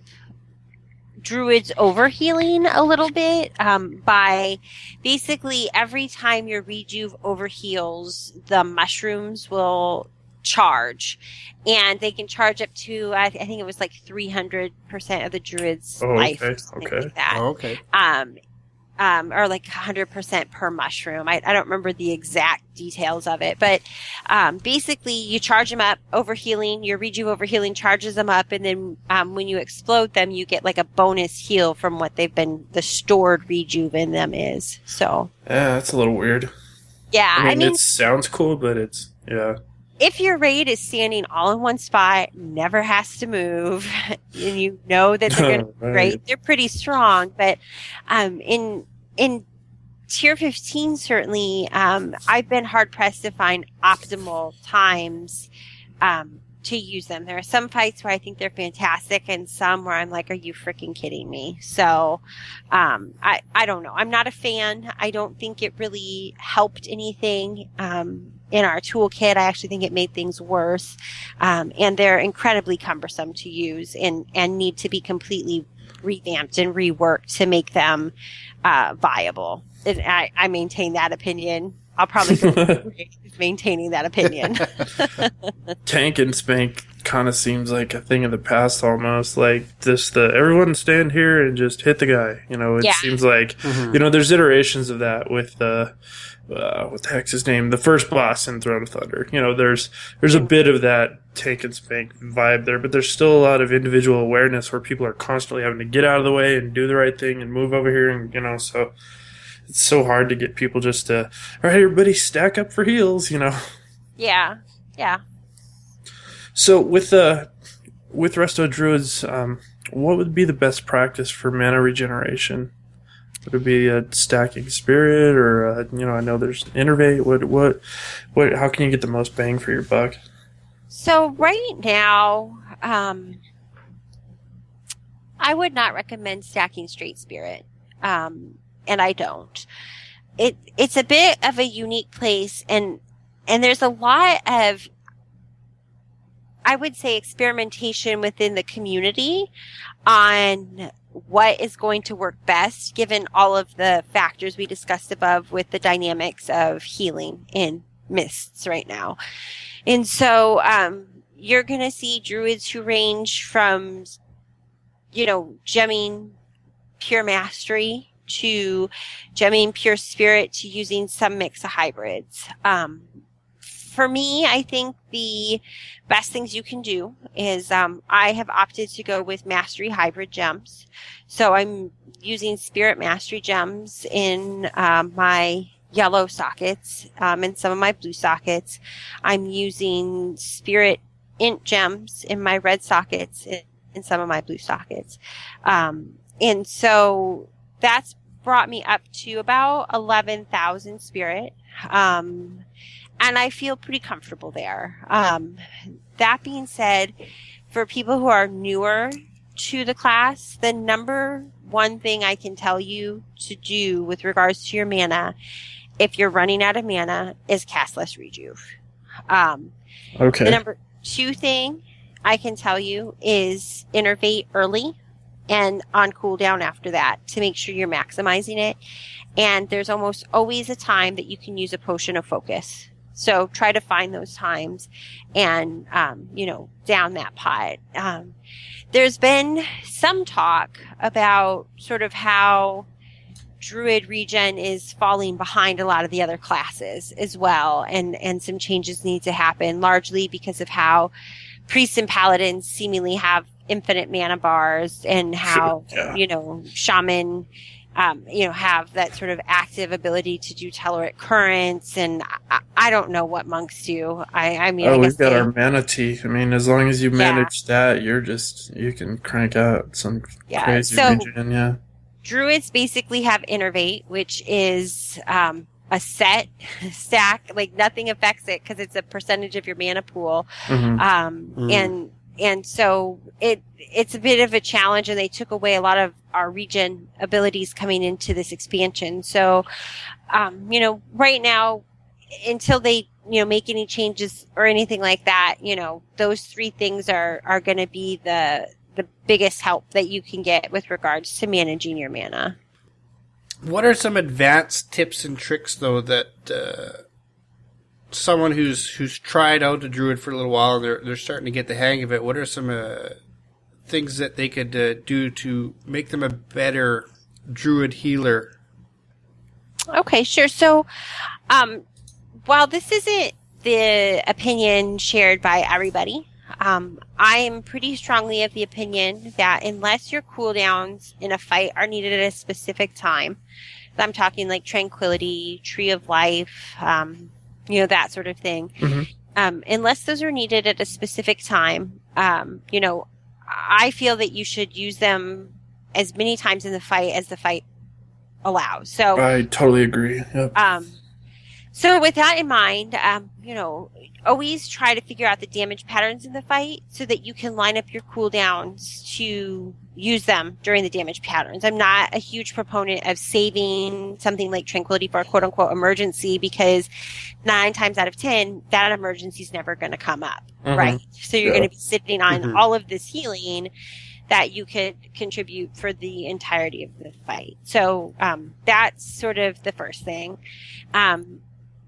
druids overhealing a little bit um, by basically every time your rejuve overheals, the mushrooms will charge, and they can charge up to I, I think it was like three hundred percent of the druid's Oh, life, okay, or something okay. like that. Oh, okay. Um, um, or like one hundred percent per mushroom. I, I don't remember the exact details of it, but um, basically you charge them up, overhealing, your rejuve overhealing charges them up, and then um, when you explode them, you get like a bonus heal from what they've been, the stored rejuve in them is. So, yeah, that's a little weird. yeah, I mean, I mean, it sounds cool, but it's yeah. if your raid is standing all in one spot, never has to move, and you know that they're going to be Right. great, they're pretty strong. But um, in in tier fifteen, certainly, um, I've been hard pressed to find optimal times um, to use them. There are some fights where I think they're fantastic, and some where I'm like, "Are you freaking kidding me?" So, um, I I don't know. I'm not a fan. I don't think it really helped anything. Um, in our toolkit, I actually think it made things worse. Um, and they're incredibly cumbersome to use and, and need to be completely revamped and reworked to make them uh, viable. And I, I maintain that opinion. I'll probably go maintaining that opinion. Tank and spank kind of seems like a thing of the past almost. Like just the everyone stand here and just hit the guy. You know, it Yeah. seems like you know there's iterations of that with uh, uh what the heck's his name, the first boss in Throne of Thunder. You know, there's there's a bit of that tank and spank vibe there, but there's still a lot of individual awareness where people are constantly having to get out of the way and do the right thing and move over here, and you know, so it's so hard to get people just to, all right, everybody stack up for heals, you know. yeah. Yeah. So with uh, with Resto Druids, um, what would be the best practice for mana regeneration? Would it be a stacking spirit, or uh, you know, I know there's innervate. What what what? How can you get the most bang for your buck? So right now, um, I would not recommend stacking straight spirit. Um, and I don't. It it's a bit of a unique place, and and there's a lot of, I would say, experimentation within the community on what is going to work best given all of the factors we discussed above with the dynamics of healing in mists right now. And so um, you're going to see druids who range from, you know, gemming pure mastery to gemming pure spirit to using some mix of hybrids. Um, for me, I think the best things you can do is um, I have opted to go with mastery hybrid gems. So I'm using spirit mastery gems in um, my yellow sockets um, and some of my blue sockets. I'm using spirit int gems in my red sockets and in some of my blue sockets. Um, and so that's brought me up to about eleven thousand spirit. Um, and I feel pretty comfortable there. Um, that being said, for people who are newer to the class, the number one thing I can tell you to do with regards to your mana, if you're running out of mana, is cast less rejuve. Um, Okay. The number two thing I can tell you is innervate early and on cooldown after that to make sure you're maximizing it. And there's almost always a time that you can use a potion of focus. So try to find those times and, um, you know, down that pot. Um, there's been some talk about sort of how Druid regen is falling behind a lot of the other classes as well. And, and some changes need to happen largely because of how priests and paladins seemingly have infinite mana bars and how, Sure, yeah. you know, shaman, um, you know, have that sort of active ability to do Telluric currents. And I, I don't know what monks do. I, I mean, Oh, I guess we've got they- our mana tea. I mean, as long as you Yeah. manage that, you're just you can crank out some Yeah, crazy so- regen. Yeah. Druids basically have innervate, which is um, a set stack. Like nothing affects it because it's a percentage of your mana pool. hmm Um, Mm. And and so it it's a bit of a challenge, and they took away a lot of our regen abilities coming into this expansion. So, um, you know, right now, until they, you know, make any changes or anything like that, you know, those three things are, are going to be the, the biggest help that you can get with regards to managing your mana. What are some advanced tips and tricks, though, that uh, someone who's who's tried out the druid for a little while, they're they're starting to get the hang of it? What are some uh, things that they could uh, do to make them a better druid healer? Okay, sure. So, um, while this isn't the opinion shared by everybody, um, I am pretty strongly of the opinion that unless your cooldowns in a fight are needed at a specific time, I'm talking like Tranquility, Tree of Life, um, you know, that sort of thing. Mm-hmm. Um, unless those are needed at a specific time, um, you know, I feel that you should use them as many times in the fight as the fight allows. So I totally agree. Yep. Um, so with that in mind, um, you know, always try to figure out the damage patterns in the fight so that you can line up your cooldowns to use them during the damage patterns. I'm not a huge proponent of saving something like Tranquility for a quote unquote emergency, because nine times out of ten, that emergency is never going to come up, Mm-hmm. right? So you're Yeah. going to be sitting on Mhm. all of this healing that you could contribute for the entirety of the fight. So um, that's sort of the first thing. Um,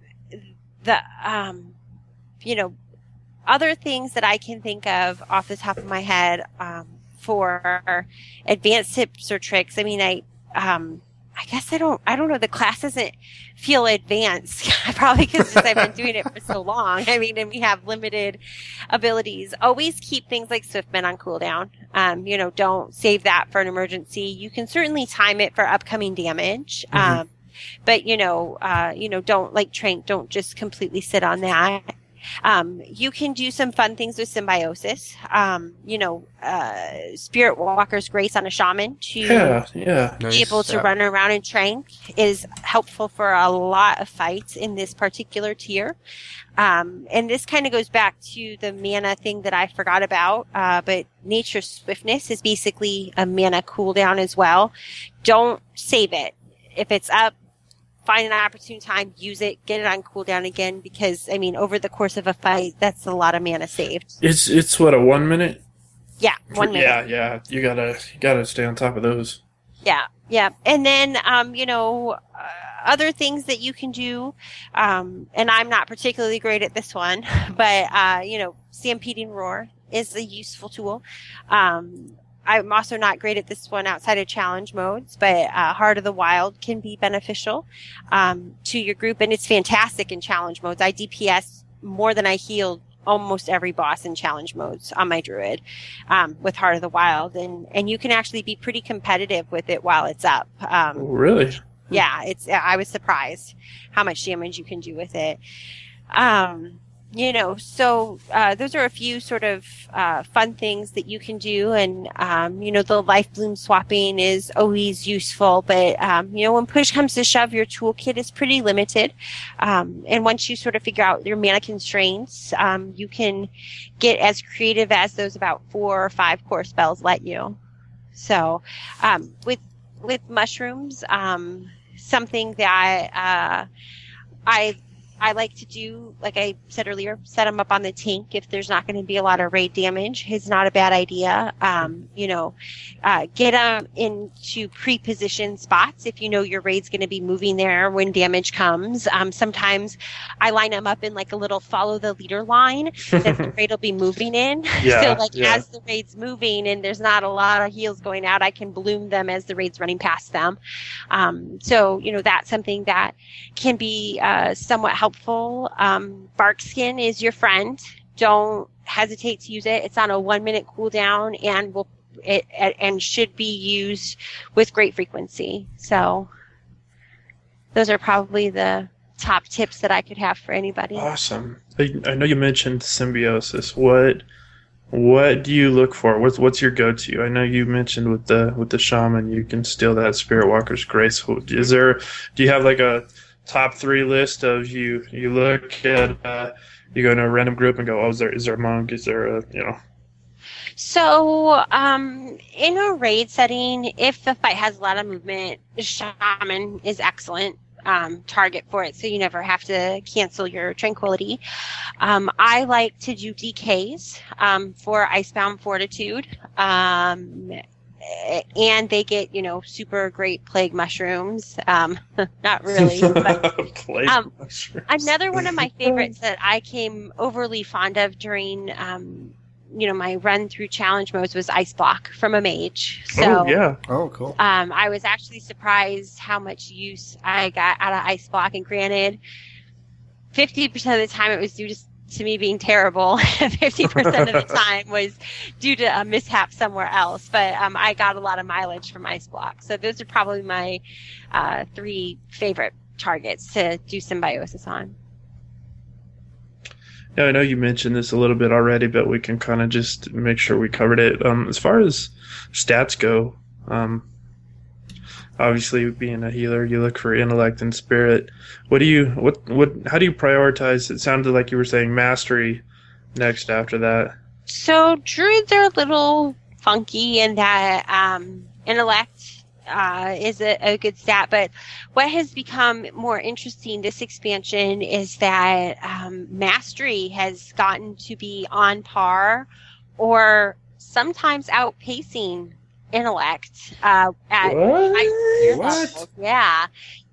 the um, you know, other things that I can think of off the top of my head um, for advanced tips or tricks. I mean, I um, I guess I don't I don't know. The class doesn't feel advanced, probably because I've been doing it for so long. I mean, and we have limited abilities. Always keep things like Swiftman on cooldown. Um, you know, don't save that for an emergency. You can certainly time it for upcoming damage. Mm-hmm. Um, but you know, uh, you know, don't like train, don't just completely sit on that. Um, you can do some fun things with Symbiosis. Um, you know, uh, Spirit Walker's Grace on a Shaman to Yeah, yeah. be able to Yeah. run around and train is helpful for a lot of fights in this particular tier. Um, and this kind of goes back to the mana thing that I forgot about. Uh, but Nature's Swiftness is basically a mana cooldown as well. Don't save it. If it's up, find an opportune time, use it, get it on cooldown again, because, I mean, over the course of a fight, that's a lot of mana saved. It's it's what, a one minute? Yeah, one minute. Yeah, yeah. You gotta you gotta stay on top of those. Yeah, yeah. And then, um, you know, uh, other things that you can do, um, and I'm not particularly great at this one, but, uh, you know, Stampeding Roar is a useful tool. Um, I'm also not great at this one outside of challenge modes, but uh, Heart of the Wild can be beneficial um, to your group, and it's fantastic in challenge modes. I D P S more than I healed almost every boss in challenge modes on my druid um, with Heart of the Wild, and and you can actually be pretty competitive with it while it's up. Um, Oh, really? yeah, it's. I was surprised how much damage you can do with it. Um, you know, so uh, those are a few sort of uh, fun things that you can do, and um, you know, the life bloom swapping is always useful. But um, you know, when push comes to shove, your toolkit is pretty limited. Um, and once you sort of figure out your mana constraints, um, you can get as creative as those about four or five core spells let you. So um, with with mushrooms, um, something that uh, I I like to do, like I said earlier, set them up on the tank if there's not going to be a lot of raid damage. It's not a bad idea. Um, you know, uh, get them into pre-positioned spots if you know your raid's going to be moving there when damage comes. Um, sometimes I line them up in like a little follow the leader line that the raid will be moving in. Yeah, so like yeah. as the raid's moving and there's not a lot of heals going out, I can bloom them as the raid's running past them. Um, so, you know, that's something that can be uh, somewhat helpful. Um, bark skin is your friend. Don't hesitate to use it. It's on a one minute cooldown and will it and should be used with great frequency. So those are probably the top tips that I could have for anybody. Awesome. I, I know you mentioned symbiosis. What what do you look for? What's what's your go to? I know you mentioned with the with the shaman you can steal that Spirit Walker's Grace. Is there do you have like a top three list of you you look at uh, you go into a random group and go, oh, is there is there a monk? Is there a you know So, um, in a raid setting, if the fight has a lot of movement, Shaman is excellent um, target for it, so you never have to cancel your Tranquility. Um, I like to do D Ks um, for Icebound Fortitude, um, and they get, you know, super great Plague Mushrooms. Um, not really, but Plague um, mushrooms. another one of my favorites that I came overly fond of during um, you know, my run through challenge modes was Ice Block from a mage. So, oh, yeah. Oh, cool. um, I was actually surprised how much use I got out of Ice Block. And granted, fifty percent of the time it was due to, to me being terrible. fifty percent of the time was due to a mishap somewhere else. But um, I got a lot of mileage from Ice Block. So those are probably my uh, three favorite targets to do symbiosis on. Yeah, I know you mentioned this a little bit already, but we can kind of just make sure we covered it. Um, as far as stats go, um, obviously being a healer, you look for intellect and spirit. What do you, what, what, how do you prioritize? It sounded like you were saying mastery next after that. So druids are a little funky in that um, intellect Uh, is a, a good stat, but what has become more interesting this expansion is that um, mastery has gotten to be on par or sometimes outpacing intellect uh, at What? high What? levels. Yeah.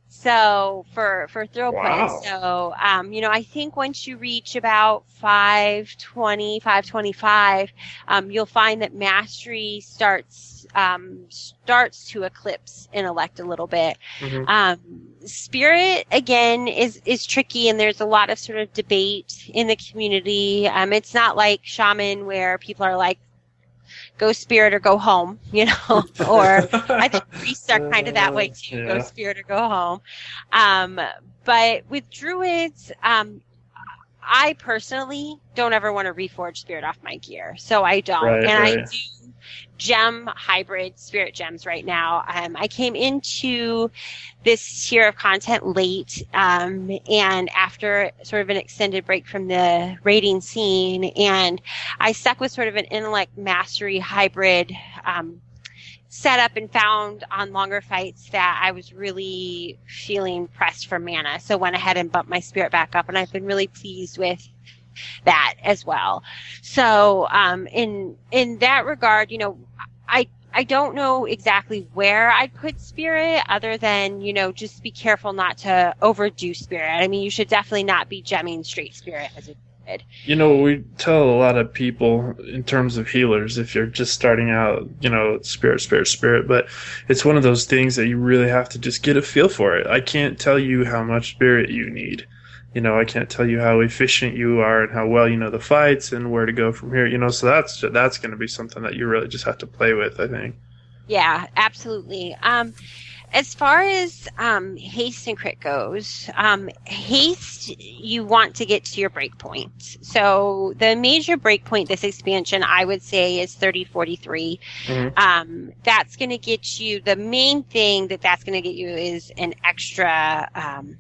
So for for throw Wow. points, so um, you know, I think once you reach about five twenty, five twenty-five, um, you'll find that mastery starts um, starts to eclipse intellect a little bit. Mhm. Um, spirit again is is tricky, and there's a lot of sort of debate in the community. Um, it's not like shaman where people are like, go spirit or go home, you know, or I think priests are kind of that way too, Yeah. go spirit or go home. Um, but with druids, um, I personally don't ever want to reforge spirit off my gear. So I don't. Right, and I right. do gem hybrid spirit gems right now. Um, I came into this tier of content late, um, and after sort of an extended break from the raiding scene, and I stuck with sort of an intellect mastery hybrid um, setup and found on longer fights that I was really feeling pressed for mana. So went ahead and bumped my spirit back up, and I've been really pleased with that as well. So um, in in that regard, you know, I I don't know exactly where I'd put spirit other than, you know, just be careful not to overdo spirit. I mean, you should definitely not be gemming straight spirit as a druid. You know, we tell a lot of people in terms of healers, if you're just starting out, you know, spirit, spirit, spirit, but it's one of those things that you really have to just get a feel for it. I can't tell you how much spirit you need. You know, I can't tell you how efficient you are and how well you know the fights and where to go from here. You know, so that's that's going to be something that you really just have to play with, I think. Yeah, absolutely. Um, as far as um, haste and crit goes, um, haste, you want to get to your breakpoint. So the major breakpoint this expansion, I would say, is thirty forty-three. Mhm. Um, that's going to get you, the main thing that that's going to get you is an extra... Um,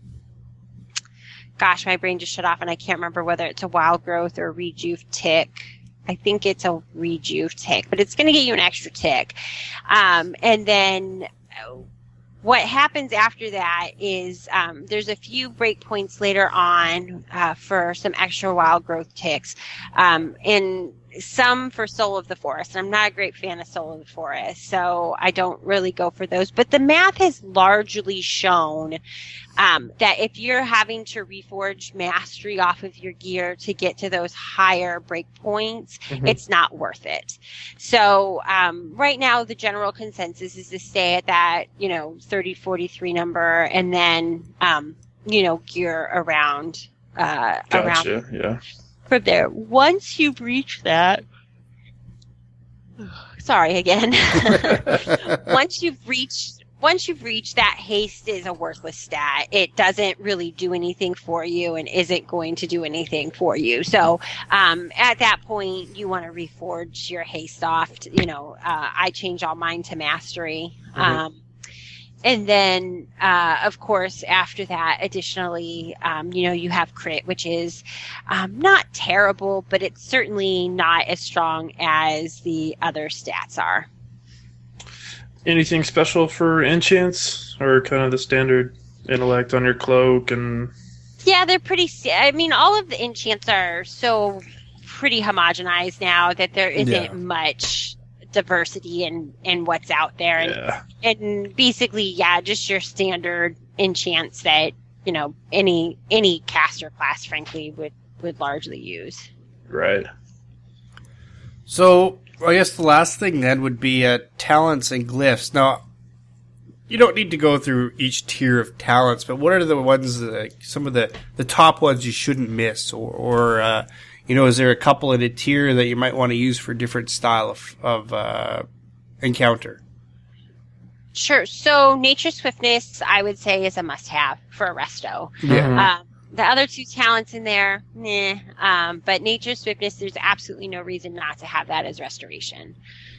Gosh, my brain just shut off, and I can't remember whether it's a wild growth or rejuve tick. I think it's a rejuve tick, but it's going to get you an extra tick. Um, and then what happens after that is um, there's a few breakpoints later on uh, for some extra wild growth ticks, um, and some for Soul of the Forest. And I'm not a great fan of Soul of the Forest, so I don't really go for those. But the math has largely shown um, that if you're having to reforge mastery off of your gear to get to those higher breakpoints, Mhm. it's not worth it. So um, right now, the general consensus is to stay at that, you know, thirty forty-three number, and then, um, you know, gear around uh, around Gotcha, yeah. from there. Once you've reached that, sorry again. once you've reached, once you've reached that, haste is a worthless stat. It doesn't really do anything for you and isn't going to do anything for you. So, um, at that point, you want to reforge your haste off. To, you know, uh, I change all mine to mastery. Mhm. Um, and then, uh, of course, after that, additionally, um, you know, you have crit, which is um, not terrible, but it's certainly not as strong as the other stats are. Anything special for enchants, or kind of the standard intellect on your cloak? And Yeah, they're pretty. I mean, all of the enchants are so pretty homogenized now that there isn't Yeah. much diversity in, in what's out there. And, yeah, and basically, yeah, just your standard enchants that, you know, any any caster class, frankly, would, would largely use. right. So, I guess the last thing then would be uh, talents and glyphs. Now, you don't need to go through each tier of talents, but what are the ones, that, like, some of the, the top ones you shouldn't miss? Or, or uh, you know, is there a couple in a tier that you might want to use for different style of, of uh, encounter? Sure. So, nature swiftness, I would say, is a must-have for a resto. Yeah. Um, the other two talents in there, nah. Um, but nature swiftness, there's absolutely no reason not to have that as restoration.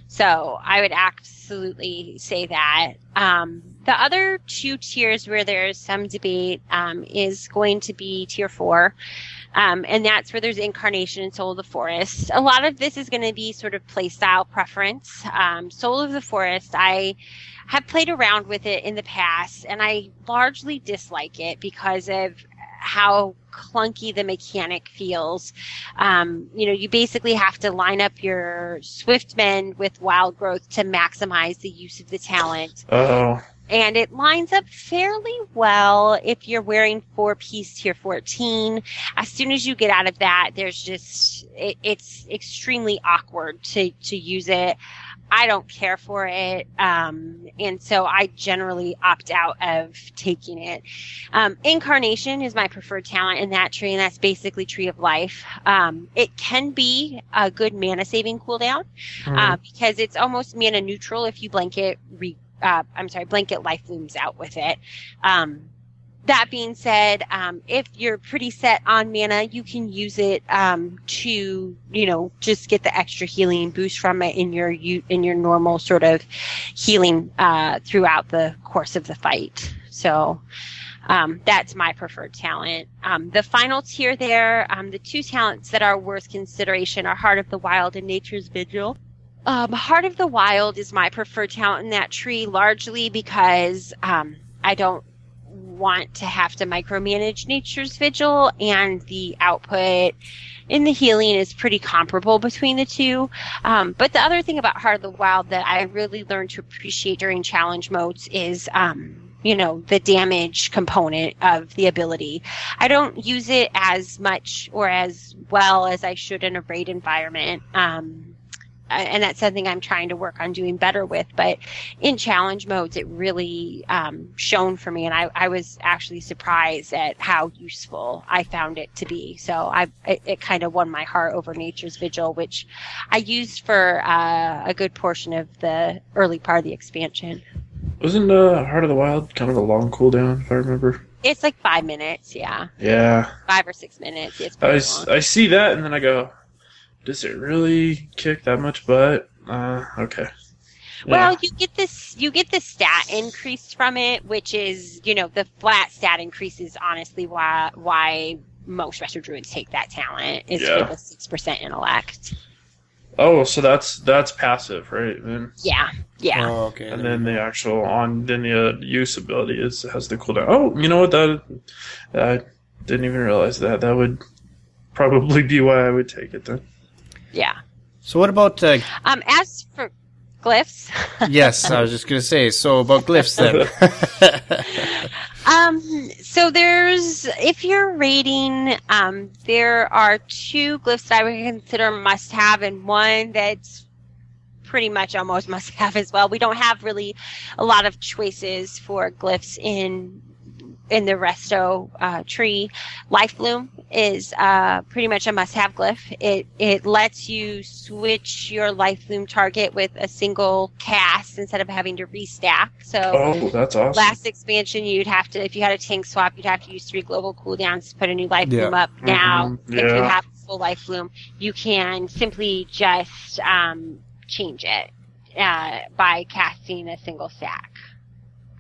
So I would absolutely say that. Um, the other two tiers where there's some debate um, is going to be tier four. Um, and that's where there's Incarnation and Soul of the Forest. A lot of this is going to be sort of playstyle preference. Um, Soul of the Forest, I have played around with it in the past, and I largely dislike it because of how clunky the mechanic feels. Um, you know, you basically have to line up your swift men with wild growth to maximize the use of the talent. Oh, And it lines up fairly well if you're wearing four piece tier fourteen. As soon as you get out of that, there's just, it, it's extremely awkward to, to use it. I don't care for it. Um, and so I generally opt out of taking it. Um, Incarnation is my preferred talent in that tree, and that's basically Tree of Life. Um, it can be a good mana saving cooldown, uh, because it's almost mana neutral if you blanket re, uh, I'm sorry, blanket life looms out with it. Um, that being said, um, if you're pretty set on mana, you can use it um, to, you know, just get the extra healing boost from it in your you, in your normal sort of healing uh, throughout the course of the fight. So um, that's my preferred talent. Um, the final tier there, um, the two talents that are worth consideration are Heart of the Wild and Nature's Vigil. Um, Heart of the Wild is my preferred talent in that tree, largely because um, I don't want to have to micromanage Nature's Vigil, and the output in the healing is pretty comparable between the two. Um, but the other thing about Heart of the Wild that I really learned to appreciate during challenge modes is, um, you know, the damage component of the ability. I don't use it as much or as well as I should in a raid environment. Um, and that's something I'm trying to work on doing better with. But in challenge modes, it really um, shone for me, and I, I was actually surprised at how useful I found it to be. So I, it, it kind of won my heart over Nature's Vigil, which I used for uh, a good portion of the early part of the expansion. Wasn't uh, Heart of the Wild kind of a long cooldown, if I remember? It's like five minutes, yeah. Yeah. Five or six minutes. It's I, pretty s- long. I see that, and then I go, does it really kick that much butt? Uh, okay. Well, Yeah. you get this you get the stat increase from it, which is, you know, the flat stat increase is honestly why why most Resto Druids take that talent, is Yeah. for the six percent intellect. Oh, so that's that's passive, right? Then, Yeah, yeah. Oh, okay. and then the actual on then the uh, use ability is has the cooldown. Oh, you know what? That I didn't even realize that. That would probably be why I would take it then. Yeah. So what about, uh, Um, as for glyphs, yes, I was just going to say, so about glyphs then. um, so there's, if you're rating, um, there are two glyphs that I would consider must-have, and one that's pretty much almost must-have as well. We don't have really a lot of choices for glyphs in in the Resto uh, tree. Life Bloom is uh, pretty much a must-have glyph. It it lets you switch your Life Bloom target with a single cast instead of having to restack. So Oh, that's awesome. last expansion, you'd have to, if you had a tank swap, you'd have to use three global cooldowns to put a new Life Yeah. Bloom up. Now, Mhm, if you yeah. have full Life Bloom, you can simply just um, change it uh, by casting a single stack.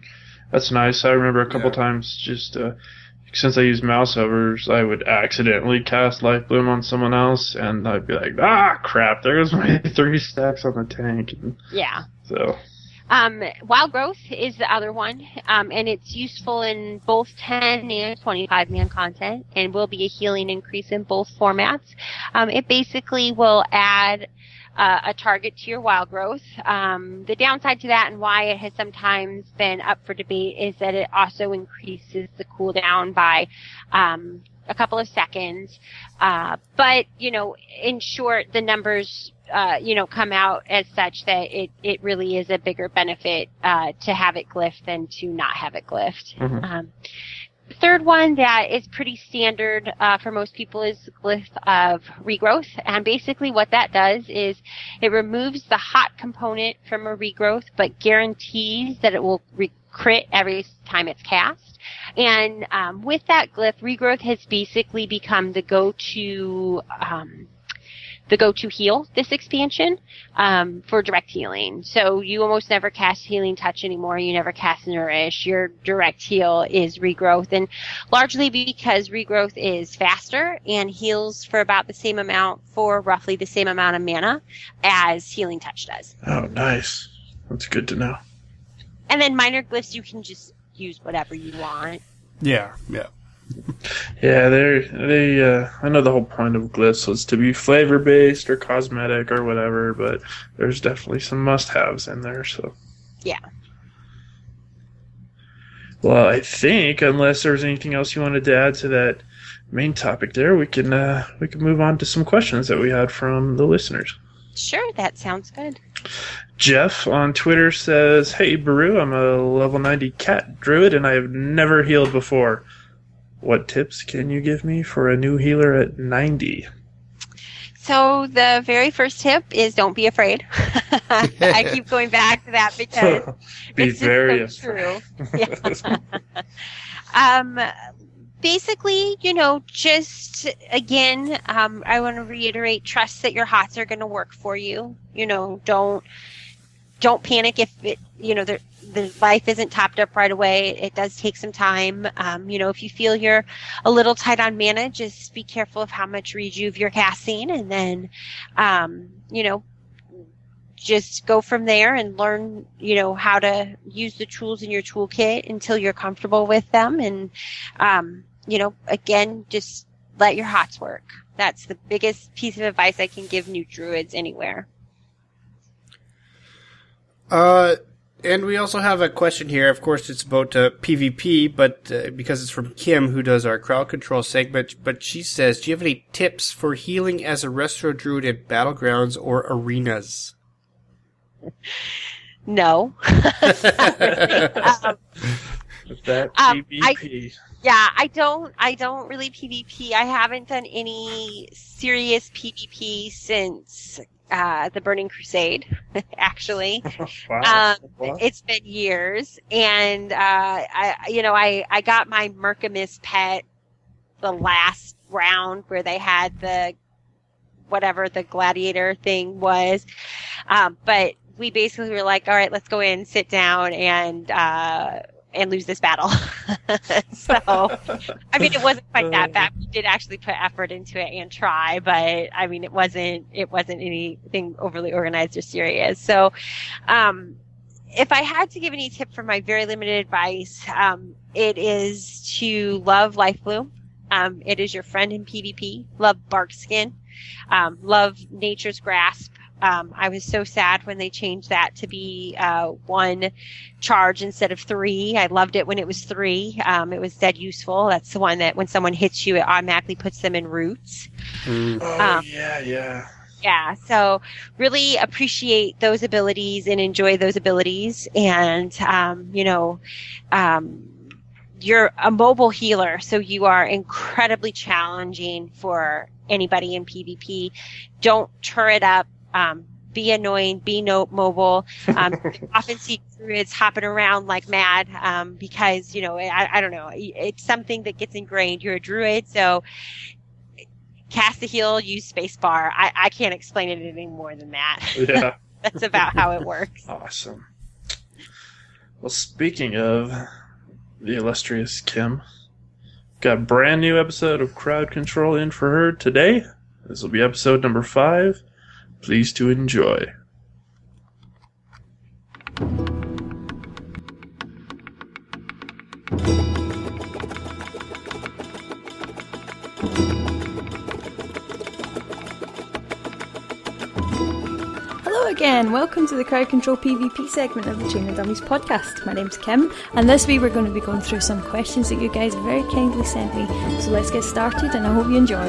That's nice. I remember a couple Yeah. times just uh, since I use mouse hovers, I would accidentally cast Life Bloom on someone else, and I'd be like, ah, crap, there goes my three stacks on the tank. And Yeah. so, Um, Wild Growth is the other one, um, and it's useful in both ten and twenty-five man content, and will be a healing increase in both formats. Um, it basically will add uh, a target to your Wild Growth. Um, the downside to that, and why it has sometimes been up for debate, is that it also increases the cooldown by um, a couple of seconds. Uh, but, you know, in short, the numbers Uh, you know, come out as such that it, it really is a bigger benefit uh, to have it glyphed than to not have it glyphed. Mhm. Um, the third one that is pretty standard uh, for most people is the glyph of regrowth. And basically what that does is it removes the hot component from a regrowth, but guarantees that it will re- crit every time it's cast. And um, with that glyph, regrowth has basically become the go-to um, the go-to heal this expansion um, for direct healing. So you almost never cast Healing Touch anymore. You never cast Nourish. Your direct heal is Regrowth, and largely because Regrowth is faster and heals for about the same amount for roughly the same amount of mana as Healing Touch does. oh, nice. That's good to know. And then minor glyphs, you can just use whatever you want. Yeah, yeah. Yeah, they're, they, uh, I know the whole point of glyphs was to be flavor-based or cosmetic or whatever, but there's definitely some must-haves in there, so. Yeah. Well, I think, unless there's anything else you wanted to add to that main topic there, we can, uh, we can move on to some questions that we had from the listeners. Sure, that sounds good. Jeff on Twitter says, "Hey, Baru, I'm a level ninety cat druid, and I have never healed before. What tips can you give me for a new healer at ninety? So the very first tip is don't be afraid. I keep going back to that because Be it's just very so true. Yeah. um, basically, you know, just again, um, I want to reiterate: trust that your hots are going to work for you. You know, don't don't panic if it, you know, the the life isn't topped up right away. It does take some time. Um, you know, if you feel you're a little tight on mana, just be careful of how much rejuve you're casting, and then, um, you know, just go from there and learn, you know, how to use the tools in your toolkit until you're comfortable with them. And, um, you know, again, just let your hots work. That's the biggest piece of advice I can give new druids anywhere. Uh, and we also have a question here. Of course, it's about uh, PvP, but uh, because it's from Kim, who does our crowd control segment. But she says, "Do you have any tips for healing as a Resto Druid in battlegrounds or arenas?" No. um, Is that Um, PvP? Yeah, I don't. I don't really PvP. I haven't done any serious PvP since uh, the Burning Crusade. Actually, Wow. um, it's been years, and uh, I, you know, I I got my Mercamus pet the last round where they had the whatever the gladiator thing was, um, but we basically were like, all right, let's go in, sit down, and. Uh, and lose this battle. So, I mean, it wasn't quite that bad. We did actually put effort into it and try, but I mean, it wasn't, it wasn't anything overly organized or serious. So, um, if I had to give any tip for my very limited advice, um, it is to love Life Bloom. Um, it is your friend in PvP. Love Barkskin. Um, love Nature's Grasp. Um, I was so sad when they changed that to be uh, one charge instead of three. I loved it when it was three. Um, it was dead useful. That's the one that when someone hits you, it automatically puts them in roots. Mm. Oh, um, yeah, yeah. Yeah, so really appreciate those abilities and enjoy those abilities. And, um, you know, um, you're a mobile healer, so you are incredibly challenging for anybody in PvP. Don't turret up. Um, be annoying, be no mobile. Um, often see druids hopping around like mad um, because, you know, I, I don't know. It's something that gets ingrained. You're a druid, so cast the heal, use spacebar. I, I can't explain it any more than that. Yeah. That's about how it works. Awesome. Well, speaking of the illustrious Kim, got a brand new episode of Crowd Control in for her today. This will be episode number five. Please to enjoy. Again, welcome to the Crowd Control PvP segment of the Training Dummies podcast. My name's Kim, and this week we're going to be going through some questions that you guys have very kindly sent me. So let's get started, and I hope you enjoy.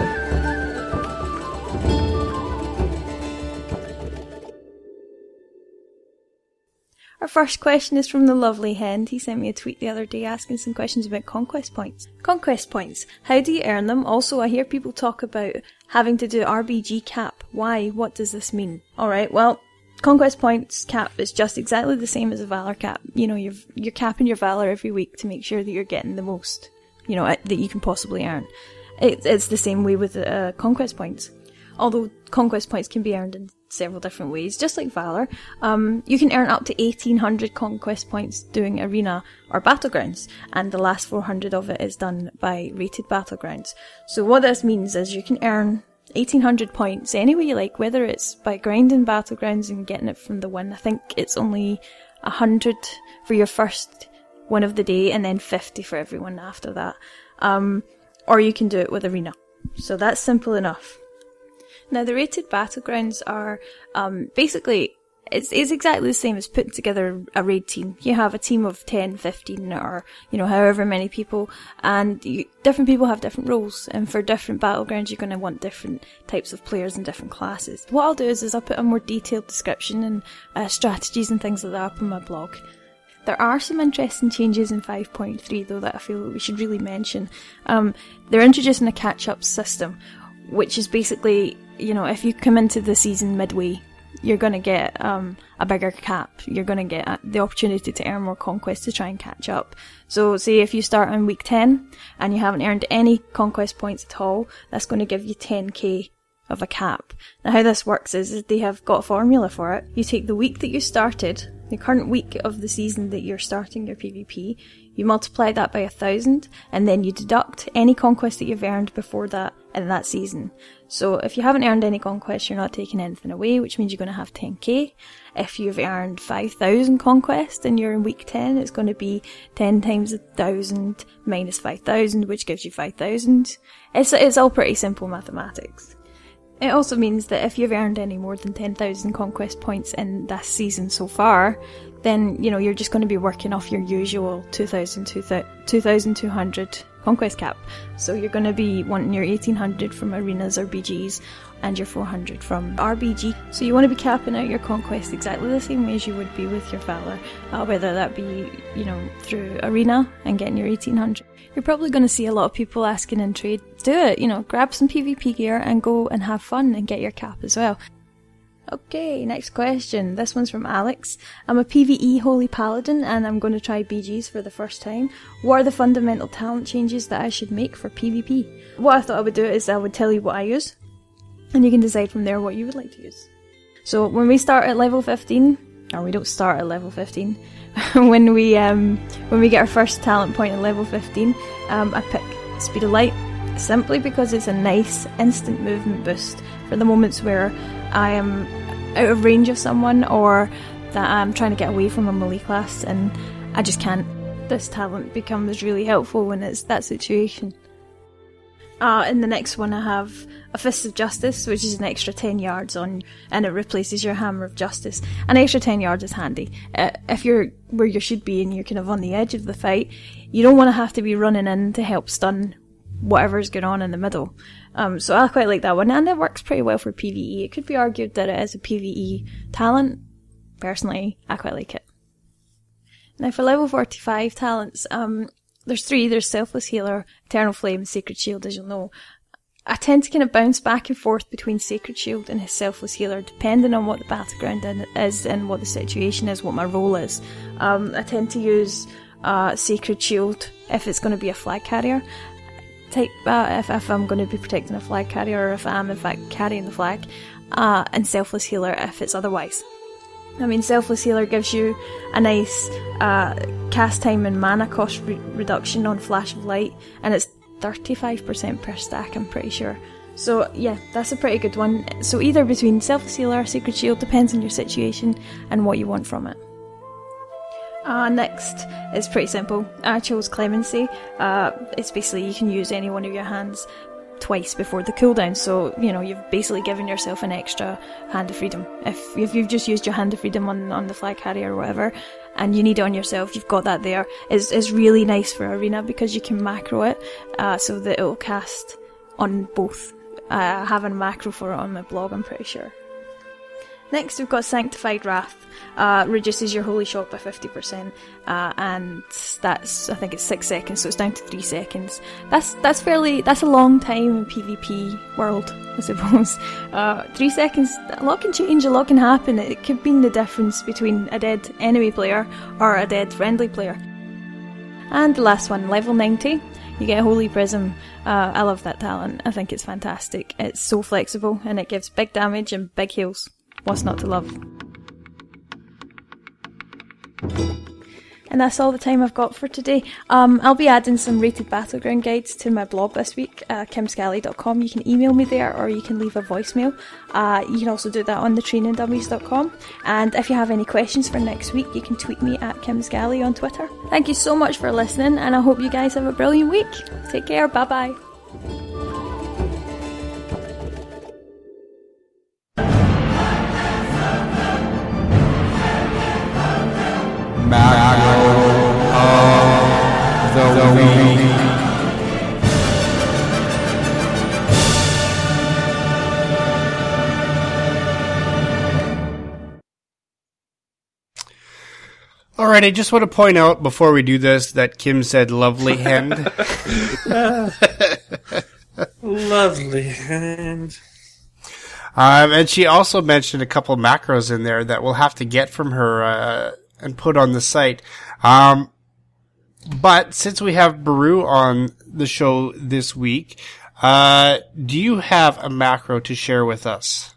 Our first question is from the lovely Hend. He sent me a tweet the other day asking some questions about conquest points. Conquest points. How do you earn them? Also, I hear people talk about having to do R B G cap. Why? What does this mean? Alright, well, Conquest points cap is just exactly the same as a Valor cap. You know, you're, you're capping your Valor every week to make sure that you're getting the most, you know, that you can possibly earn. It, it's the same way with uh, Conquest points. Although Conquest points can be earned in several different ways, just like Valor. Um, you can earn up to eighteen hundred Conquest points doing Arena or Battlegrounds, and the last four hundred of it is done by rated Battlegrounds. So what this means is you can earn eighteen hundred points any way you like, whether it's by grinding Battlegrounds and getting it from the win. I think it's only one hundred for your first win of the day and then fifty for everyone after that. Um, or you can do it with Arena. So that's simple enough. Now the rated Battlegrounds are um, basically, it's, it's exactly the same as putting together a raid team. You have a team of ten, fifteen or, you know, however many people, and you, different people have different roles, and for different Battlegrounds you're going to want different types of players and different classes. What I'll do is, is I'll put a more detailed description and uh, strategies and things like that up on my blog. There are some interesting changes in five point three though that I feel that we should really mention. Um, they're introducing a catch-up system, which is basically, you know, if you come into the season midway, you're going to get um, a bigger cap. You're going to get the opportunity to earn more conquest to try and catch up. So say if you start on week ten and you haven't earned any conquest points at all, that's going to give you ten k of a cap. Now how this works is, is they have got a formula for it. You take the week that you started, the current week of the season that you're starting your PvP, you multiply that by a thousand, and then you deduct any conquest that you've earned before that in that season. So if you haven't earned any conquest, you're not taking anything away, which means you're going to have ten k. If you've earned five thousand conquest and you're in week ten, it's going to be ten times one thousand minus five thousand, which gives you five thousand. It's, it's all pretty simple mathematics. It also means that if you've earned any more than ten thousand conquest points in this season so far, then, you know, you're just going to be working off your usual two thousand, two thousand two hundred conquest cap. So you're going to be wanting your eighteen hundred from arenas or B Gs and your four hundred from R B G. So you want to be capping out your conquest exactly the same way as you would be with your Valor, uh, whether that be, you know, through arena and getting your eighteen hundred. You're probably going to see a lot of people asking in trade, do it, you know, grab some PvP gear and go and have fun and get your cap as well. Okay, next question. This one's from Alex. I'm a PvE Holy Paladin and I'm going to try B Gs for the first time. What are the fundamental talent changes that I should make for PvP? What I thought I would do is I would tell you what I use, and you can decide from there what you would like to use. So when we start at level fifteen, or we don't start at level fifteen, when we um when we get our first talent point at level fifteen, um, I pick Speed of Light, simply because it's a nice instant movement boost for the moments where I am out of range of someone or that I'm trying to get away from a melee class and I just can't. This talent becomes really helpful when it's that situation. Uh, in the next one I have a Fist of Justice, which is an extra ten yards on, and it replaces your Hammer of Justice. An extra ten yards is handy. Uh, if you're where you should be and you're kind of on the edge of the fight, you don't want to have to be running in to help stun whatever's going on in the middle. Um, so I quite like that one, and it works pretty well for PvE. It could be argued that it is a PvE talent. Personally, I quite like it. Now for level forty-five talents, um, there's three. There's Selfless Healer, Eternal Flame, Sacred Shield, as you'll know. I tend to kind of bounce back and forth between Sacred Shield and his Selfless Healer, depending on what the battleground is and what the situation is, what my role is. Um, I tend to use uh, Sacred Shield if it's going to be a flag carrier. Type uh, if, if I'm going to be protecting a flag carrier, or if I am in fact carrying the flag, uh, and Selfless Healer if it's otherwise. I mean, Selfless Healer gives you a nice uh, cast time and mana cost re- reduction on Flash of Light, and it's thirty-five percent per stack, I'm pretty sure. So yeah, that's a pretty good one. So either between Selfless Healer or Sacred Shield, depends on your situation and what you want from it. Uh, next is pretty simple. I chose Clemency. Uh, it's basically you can use any one of your hands twice before the cooldown, so you know you've basically given yourself an extra hand of freedom. If, if you've just used your hand of freedom on, on the flag carrier or whatever, and you need it on yourself, you've got that there. It's, it's really nice for Arena because you can macro it uh, so that it'll cast on both. Uh, I have a macro for it on my blog, I'm pretty sure. Next we've got Sanctified Wrath. Uh, reduces your holy shock by fifty percent, uh, and that's, I think it's six seconds, so it's down to three seconds. That's that's fairly, that's a long time in PvP world, I suppose. Uh, three seconds, a lot can change, a lot can happen. It could mean the difference between a dead enemy player or a dead friendly player. And the last one, level ninety. You get a Holy Prism. Uh, I love that talent. I think it's fantastic. It's so flexible, and it gives big damage and big heals. What's not to love? And that's all the time I've got for today. Um, I'll be adding some rated battleground guides to my blog this week, uh, kim scally dot com. You can email me there, or you can leave a voicemail. Uh, you can also do that on the training dummies dot com. And if you have any questions for next week, you can tweet me at kimscally on Twitter. Thank you so much for listening, and I hope you guys have a brilliant week. Take care, bye bye. Macro of the week. Alright, I just want to point out before we do this that Kim said lovely hand. Lovely hand. Um, and she also mentioned a couple macros in there that we'll have to get from her uh, and put on the site. Um, but since we have Baru on the show this week, uh, do you have a macro to share with us?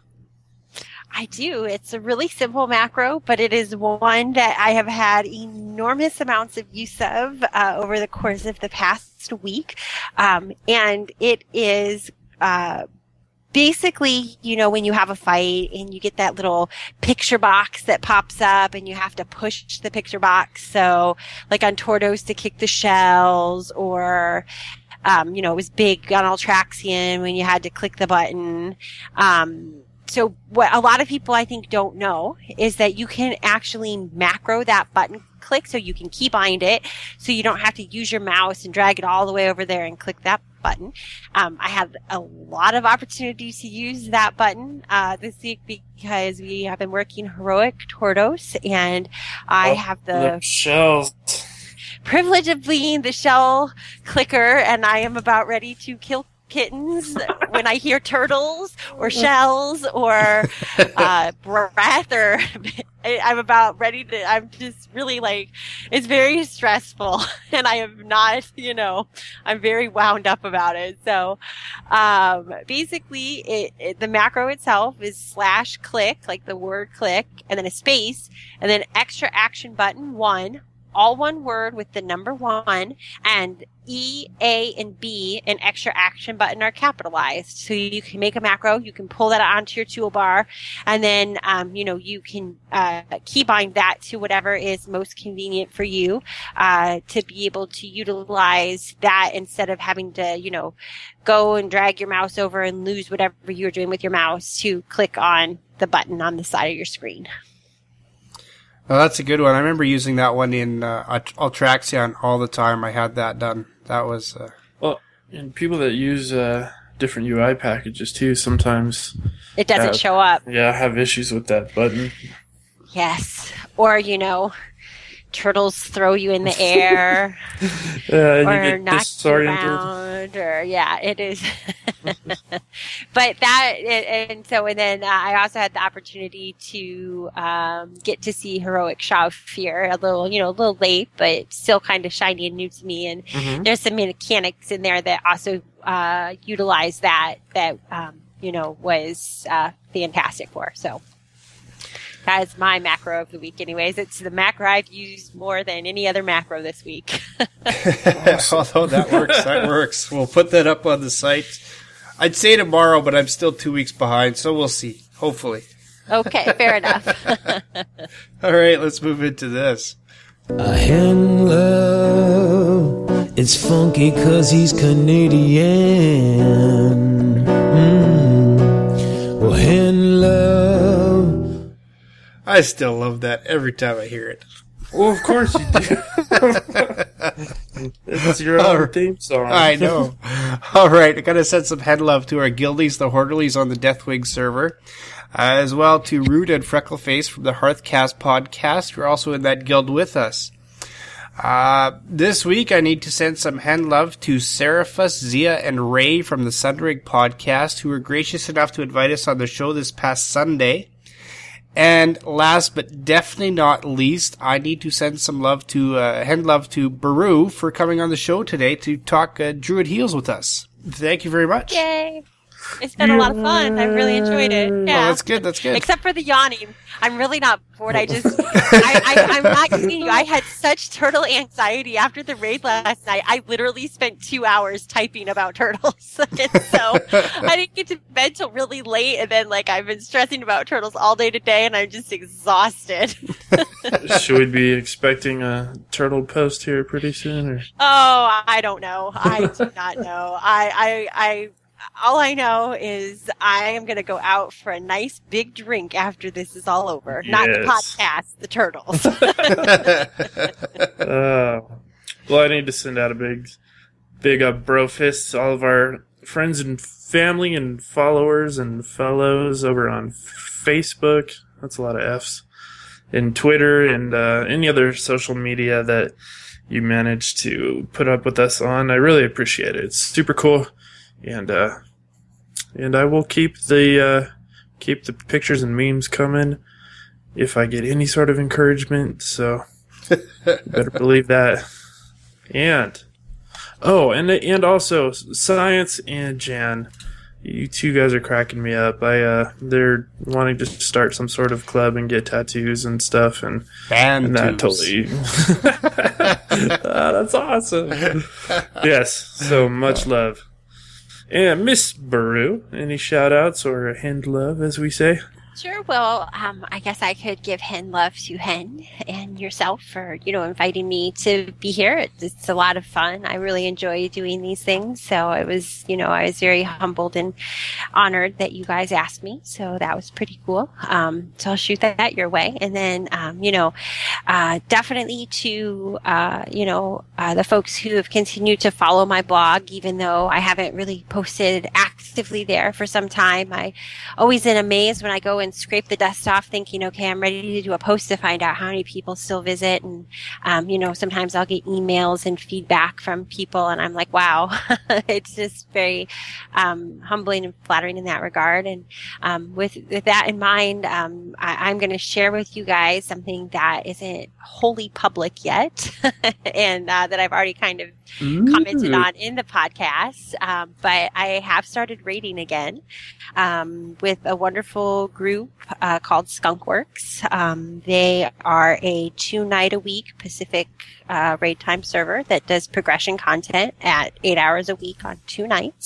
I do. It's a really simple macro, but it is one that I have had enormous amounts of use of uh, over the course of the past week. Um, and it is uh basically, you know, when you have a fight and you get that little picture box that pops up and you have to push the picture box. So like on Tordos to kick the shells, or, um, you know, it was big on Altraxian when you had to click the button. Um, so what a lot of people I think don't know is that you can actually macro that button click, so you can keybind it, so you don't have to use your mouse and drag it all the way over there and click that button. Um, I had a lot of opportunities to use that button uh, this week because we have been working Heroic Tordos, and I oh, have the shells. privilege of being the shell clicker, and I am about ready to kill kittens when I hear turtles or shells or uh, breath, or I'm about ready to, I'm just really like, it's very stressful, and I am not, you know, I'm very wound up about it. So um, basically it, it, the macro itself is slash click, like the word click, and then a space, and then extra action button one, all one word with the number one, and E, A, and B, an extra action button are capitalized. So you can make a macro, you can pull that onto your toolbar, and then, um, you know, you can uh, keybind that to whatever is most convenient for you uh, to be able to utilize that instead of having to, you know, go and drag your mouse over and lose whatever you're doing with your mouse to click on the button on the side of your screen. Oh, that's a good one. I remember using that one in uh, Altraxian all the time. I had that done. That was... Uh... Well, and people that use uh, different U I packages, too, sometimes... It doesn't have, show up. Yeah, have issues with that button. Yes. Or, you know, turtles throw you in the air. uh, and or you get knock you disoriented. around, or, yeah, it is. But that, and so, and then uh, I also had the opportunity to um, get to see Heroic Shafir a little, you know, a little late, but still kind of shiny and new to me. And Mm-hmm. there's some mechanics in there that also uh, utilize that, that, um, you know, was uh, fantastic for. So. That is my macro of the week anyways. It's the macro I've used more than any other macro this week. Although that works, that works. We'll put that up on the site. I'd say tomorrow, but I'm still two weeks behind, so we'll see. Hopefully. Okay, fair enough. All right, let's move into this. A hen love, it's funky 'cause he's Canadian. Mm. Well, hen love. I still love that every time I hear it. Well, of course you do. It's your own theme song. I know. All right, I gotta send some head love to our guildies, the Horderlies on the Deathwing server, uh, as well to Rude and Freckleface from the Hearthcast podcast, who are also in that guild with us. Uh, this week I need to send some hand love to Seraphus, Zia, and Ray from the Sunrig podcast, who were gracious enough to invite us on the show this past Sunday. And last but definitely not least, I need to send some love to, uh, hand love to Baru for coming on the show today to talk uh, Druid Heals with us. Thank you very much. Yay. It's been a lot of fun. I really enjoyed it. Yeah. Well, that's good. That's good. Except for the yawning. I'm really not bored. I just, I, I, I'm not kidding you. I had such turtle anxiety after the raid last night. I literally spent two hours typing about turtles. And so I didn't get to bed till really late. And then, like, I've been stressing about turtles all day today, and I'm just exhausted. Should we be expecting a turtle post here pretty soon? Or? Oh, I don't know. I do not know. I, I, I, all I know is I am going to go out for a nice big drink after this is all over. Yes. Not the podcast, the turtles. uh, well, I need to send out a big, big uh, bro fist to all of our friends and family and followers and fellows over on Facebook. That's a lot of F's. And Twitter and uh, any other social media that you manage to put up with us on. I really appreciate it. It's super cool. And uh, and I will keep the uh, keep the pictures and memes coming if I get any sort of encouragement. So you better believe that. And oh, and and also Science and Jan, you two guys are cracking me up. I uh, they're wanting to start some sort of club and get tattoos and stuff, and, and that totally. Ah, that's awesome. Yes, so much love. And Miss Baru, any shout-outs or hand love, as we say? Sure. Well, um, I guess I could give hen love to Hen and yourself for, you know, inviting me to be here. It's, it's a lot of fun. I really enjoy doing these things. So it was, you know, I was very humbled and honored that you guys asked me. So that was pretty cool. Um, so I'll shoot that your way. And then, um, you know, uh, definitely to, uh, you know, uh, the folks who have continued to follow my blog, even though I haven't really posted actively there for some time. I always am amazed when I go and scrape the dust off thinking, okay, I'm ready to do a post to find out how many people still visit. And, um, you know, sometimes I'll get emails and feedback from people and I'm like, wow, it's just very, um, humbling and flattering in that regard. And, um, with, with that in mind, um, I, I'm going to share with you guys something that isn't wholly public yet and, uh, that I've already kind of Ooh. commented on in the podcast. Um, but I have started raiding again, um, with a wonderful group Uh, called Skunkworks. Um, they are a two night a week Pacific uh, raid time server that does progression content at eight hours a week on two nights.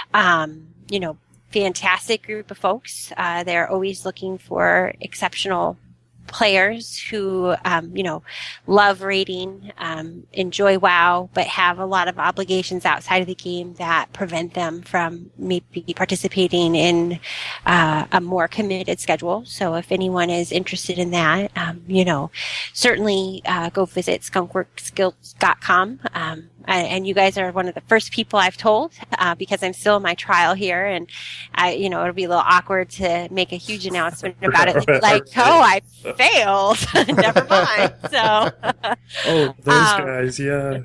Um, you know, fantastic group of folks. Uh, they're always looking for exceptional players who, um, you know, love raiding, um, enjoy WoW, but have a lot of obligations outside of the game that prevent them from maybe participating in uh, a more committed schedule. So if anyone is interested in that, um, you know, certainly uh, go visit skunkworks guilds dot com. Um, and you guys are one of the first people I've told, uh, because I'm still in my trial here, and I, you know, it'll be a little awkward to make a huge announcement about it. Like, oh, I failed. Never mind. So, oh, those um, guys, yeah.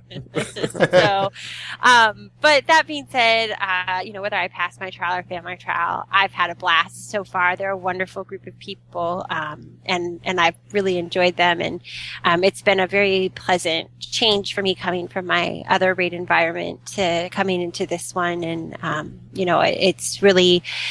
so, um, but that being said, uh, you know, whether I pass my trial or fail my trial, I've had a blast so far. They're a wonderful group of people, um, and and I've really enjoyed them, and um, it's been a very pleasant change for me coming from my other raid environment to coming into this one. And, um, you know, it, it's really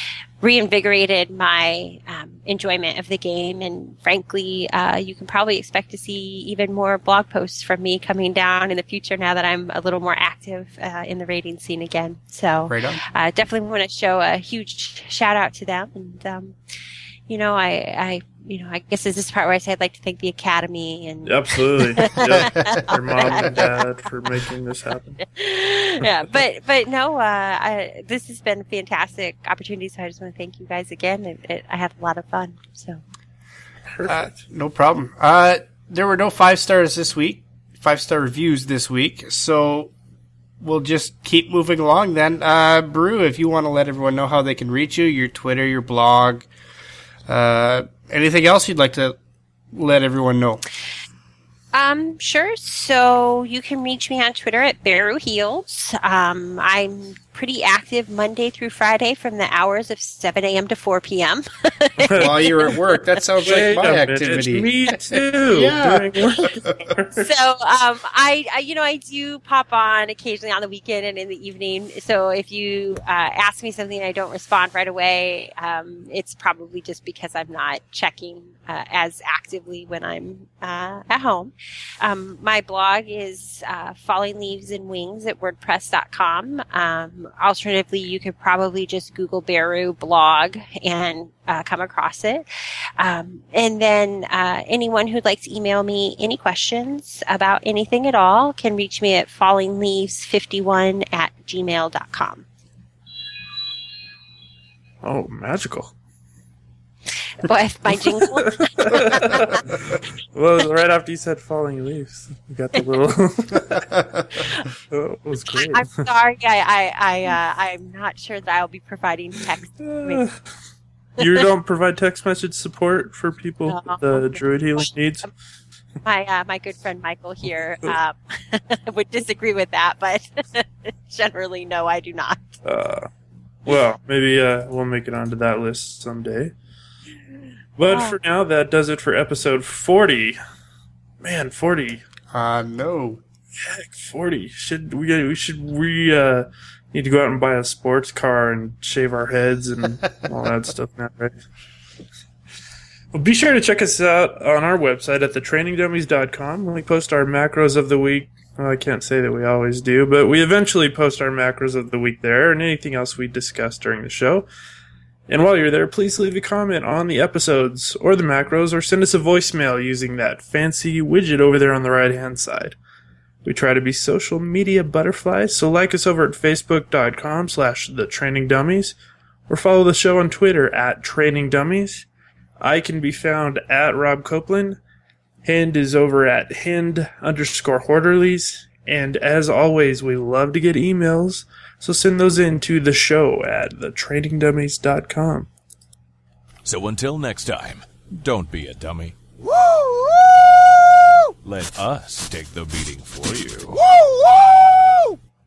reinvigorated my um, enjoyment of the game. And frankly, uh, you can probably expect to see even more blog posts from me coming down in the future now that I'm a little more active uh, in the raiding scene again. So Right on. uh, definitely want to show a huge shout out to them. And, um, you know, I, I, you know, I guess this is the part where I say I'd like to thank the Academy and Absolutely. Yep. Your mom and dad for making this happen. yeah, but but no, uh, I, this has been a fantastic opportunity. So I just want to thank you guys again. It, it, I had a lot of fun. So Uh, no problem. Uh, there were no five stars this week, five star reviews this week, so we'll just keep moving along then. Uh, Brew, if you want to let everyone know how they can reach you, your Twitter, your blog, uh, anything else you'd like to let everyone know? Um, sure. So you can reach me on Twitter at Beru Heals. Um, I'm pretty active Monday through Friday from the hours of seven a.m. to four p.m. While you're at work. That sounds Wait like my a minute, activity. Me too. Yeah. During work. So, um, I, I, you know, I do pop on occasionally on the weekend and in the evening. So if you uh, ask me something and I don't respond right away, um, it's probably just because I'm not checking uh, as actively when I'm uh, at home. Um, my blog is uh, Falling Leaves and Wings at WordPress dot com. Um, alternatively, you could probably just Google Beru blog and uh, come across it. Um, and then uh, anyone who'd like to email me any questions about anything at all can reach me at falling leaves fifty-one at gmail dot com. Oh, magical. But my jingle. Well, right after you said falling leaves, you got the little. Oh, it was great. I'm sorry. I, I, I, uh, I'm not sure that I'll be providing text. You don't provide text message support for people No. with the druid healing needs? My, uh, my good friend Michael here um, would disagree with that, but generally, no, I do not. Uh, well, maybe uh, we'll make it onto that list someday. But Oh. for now, that does it for episode forty. Man, forty. Uh, no. Heck, forty. Should we? We should. We uh, need to go out and buy a sports car and shave our heads and all that stuff now, right? Well, be sure to check us out on our website at the training dummies dot com. We post our macros of the week. Well, I can't say that we always do, but we eventually post our macros of the week there and anything else we discuss during the show. And while you're there, please leave a comment on the episodes or the macros, or send us a voicemail using that fancy widget over there on the right-hand side. We try to be social media butterflies, so like us over at facebook dot com slash the training dummies, or follow the show on Twitter at Training Dummies. I can be found at Rob Copeland. Hind is over at Hind underscore Horderlies. And as always, we love to get emails, so send those in to the show at the training dummies dot com. So until next time, don't be a dummy. Woo! Woo! Let us take the beating for you. Woo! Woo!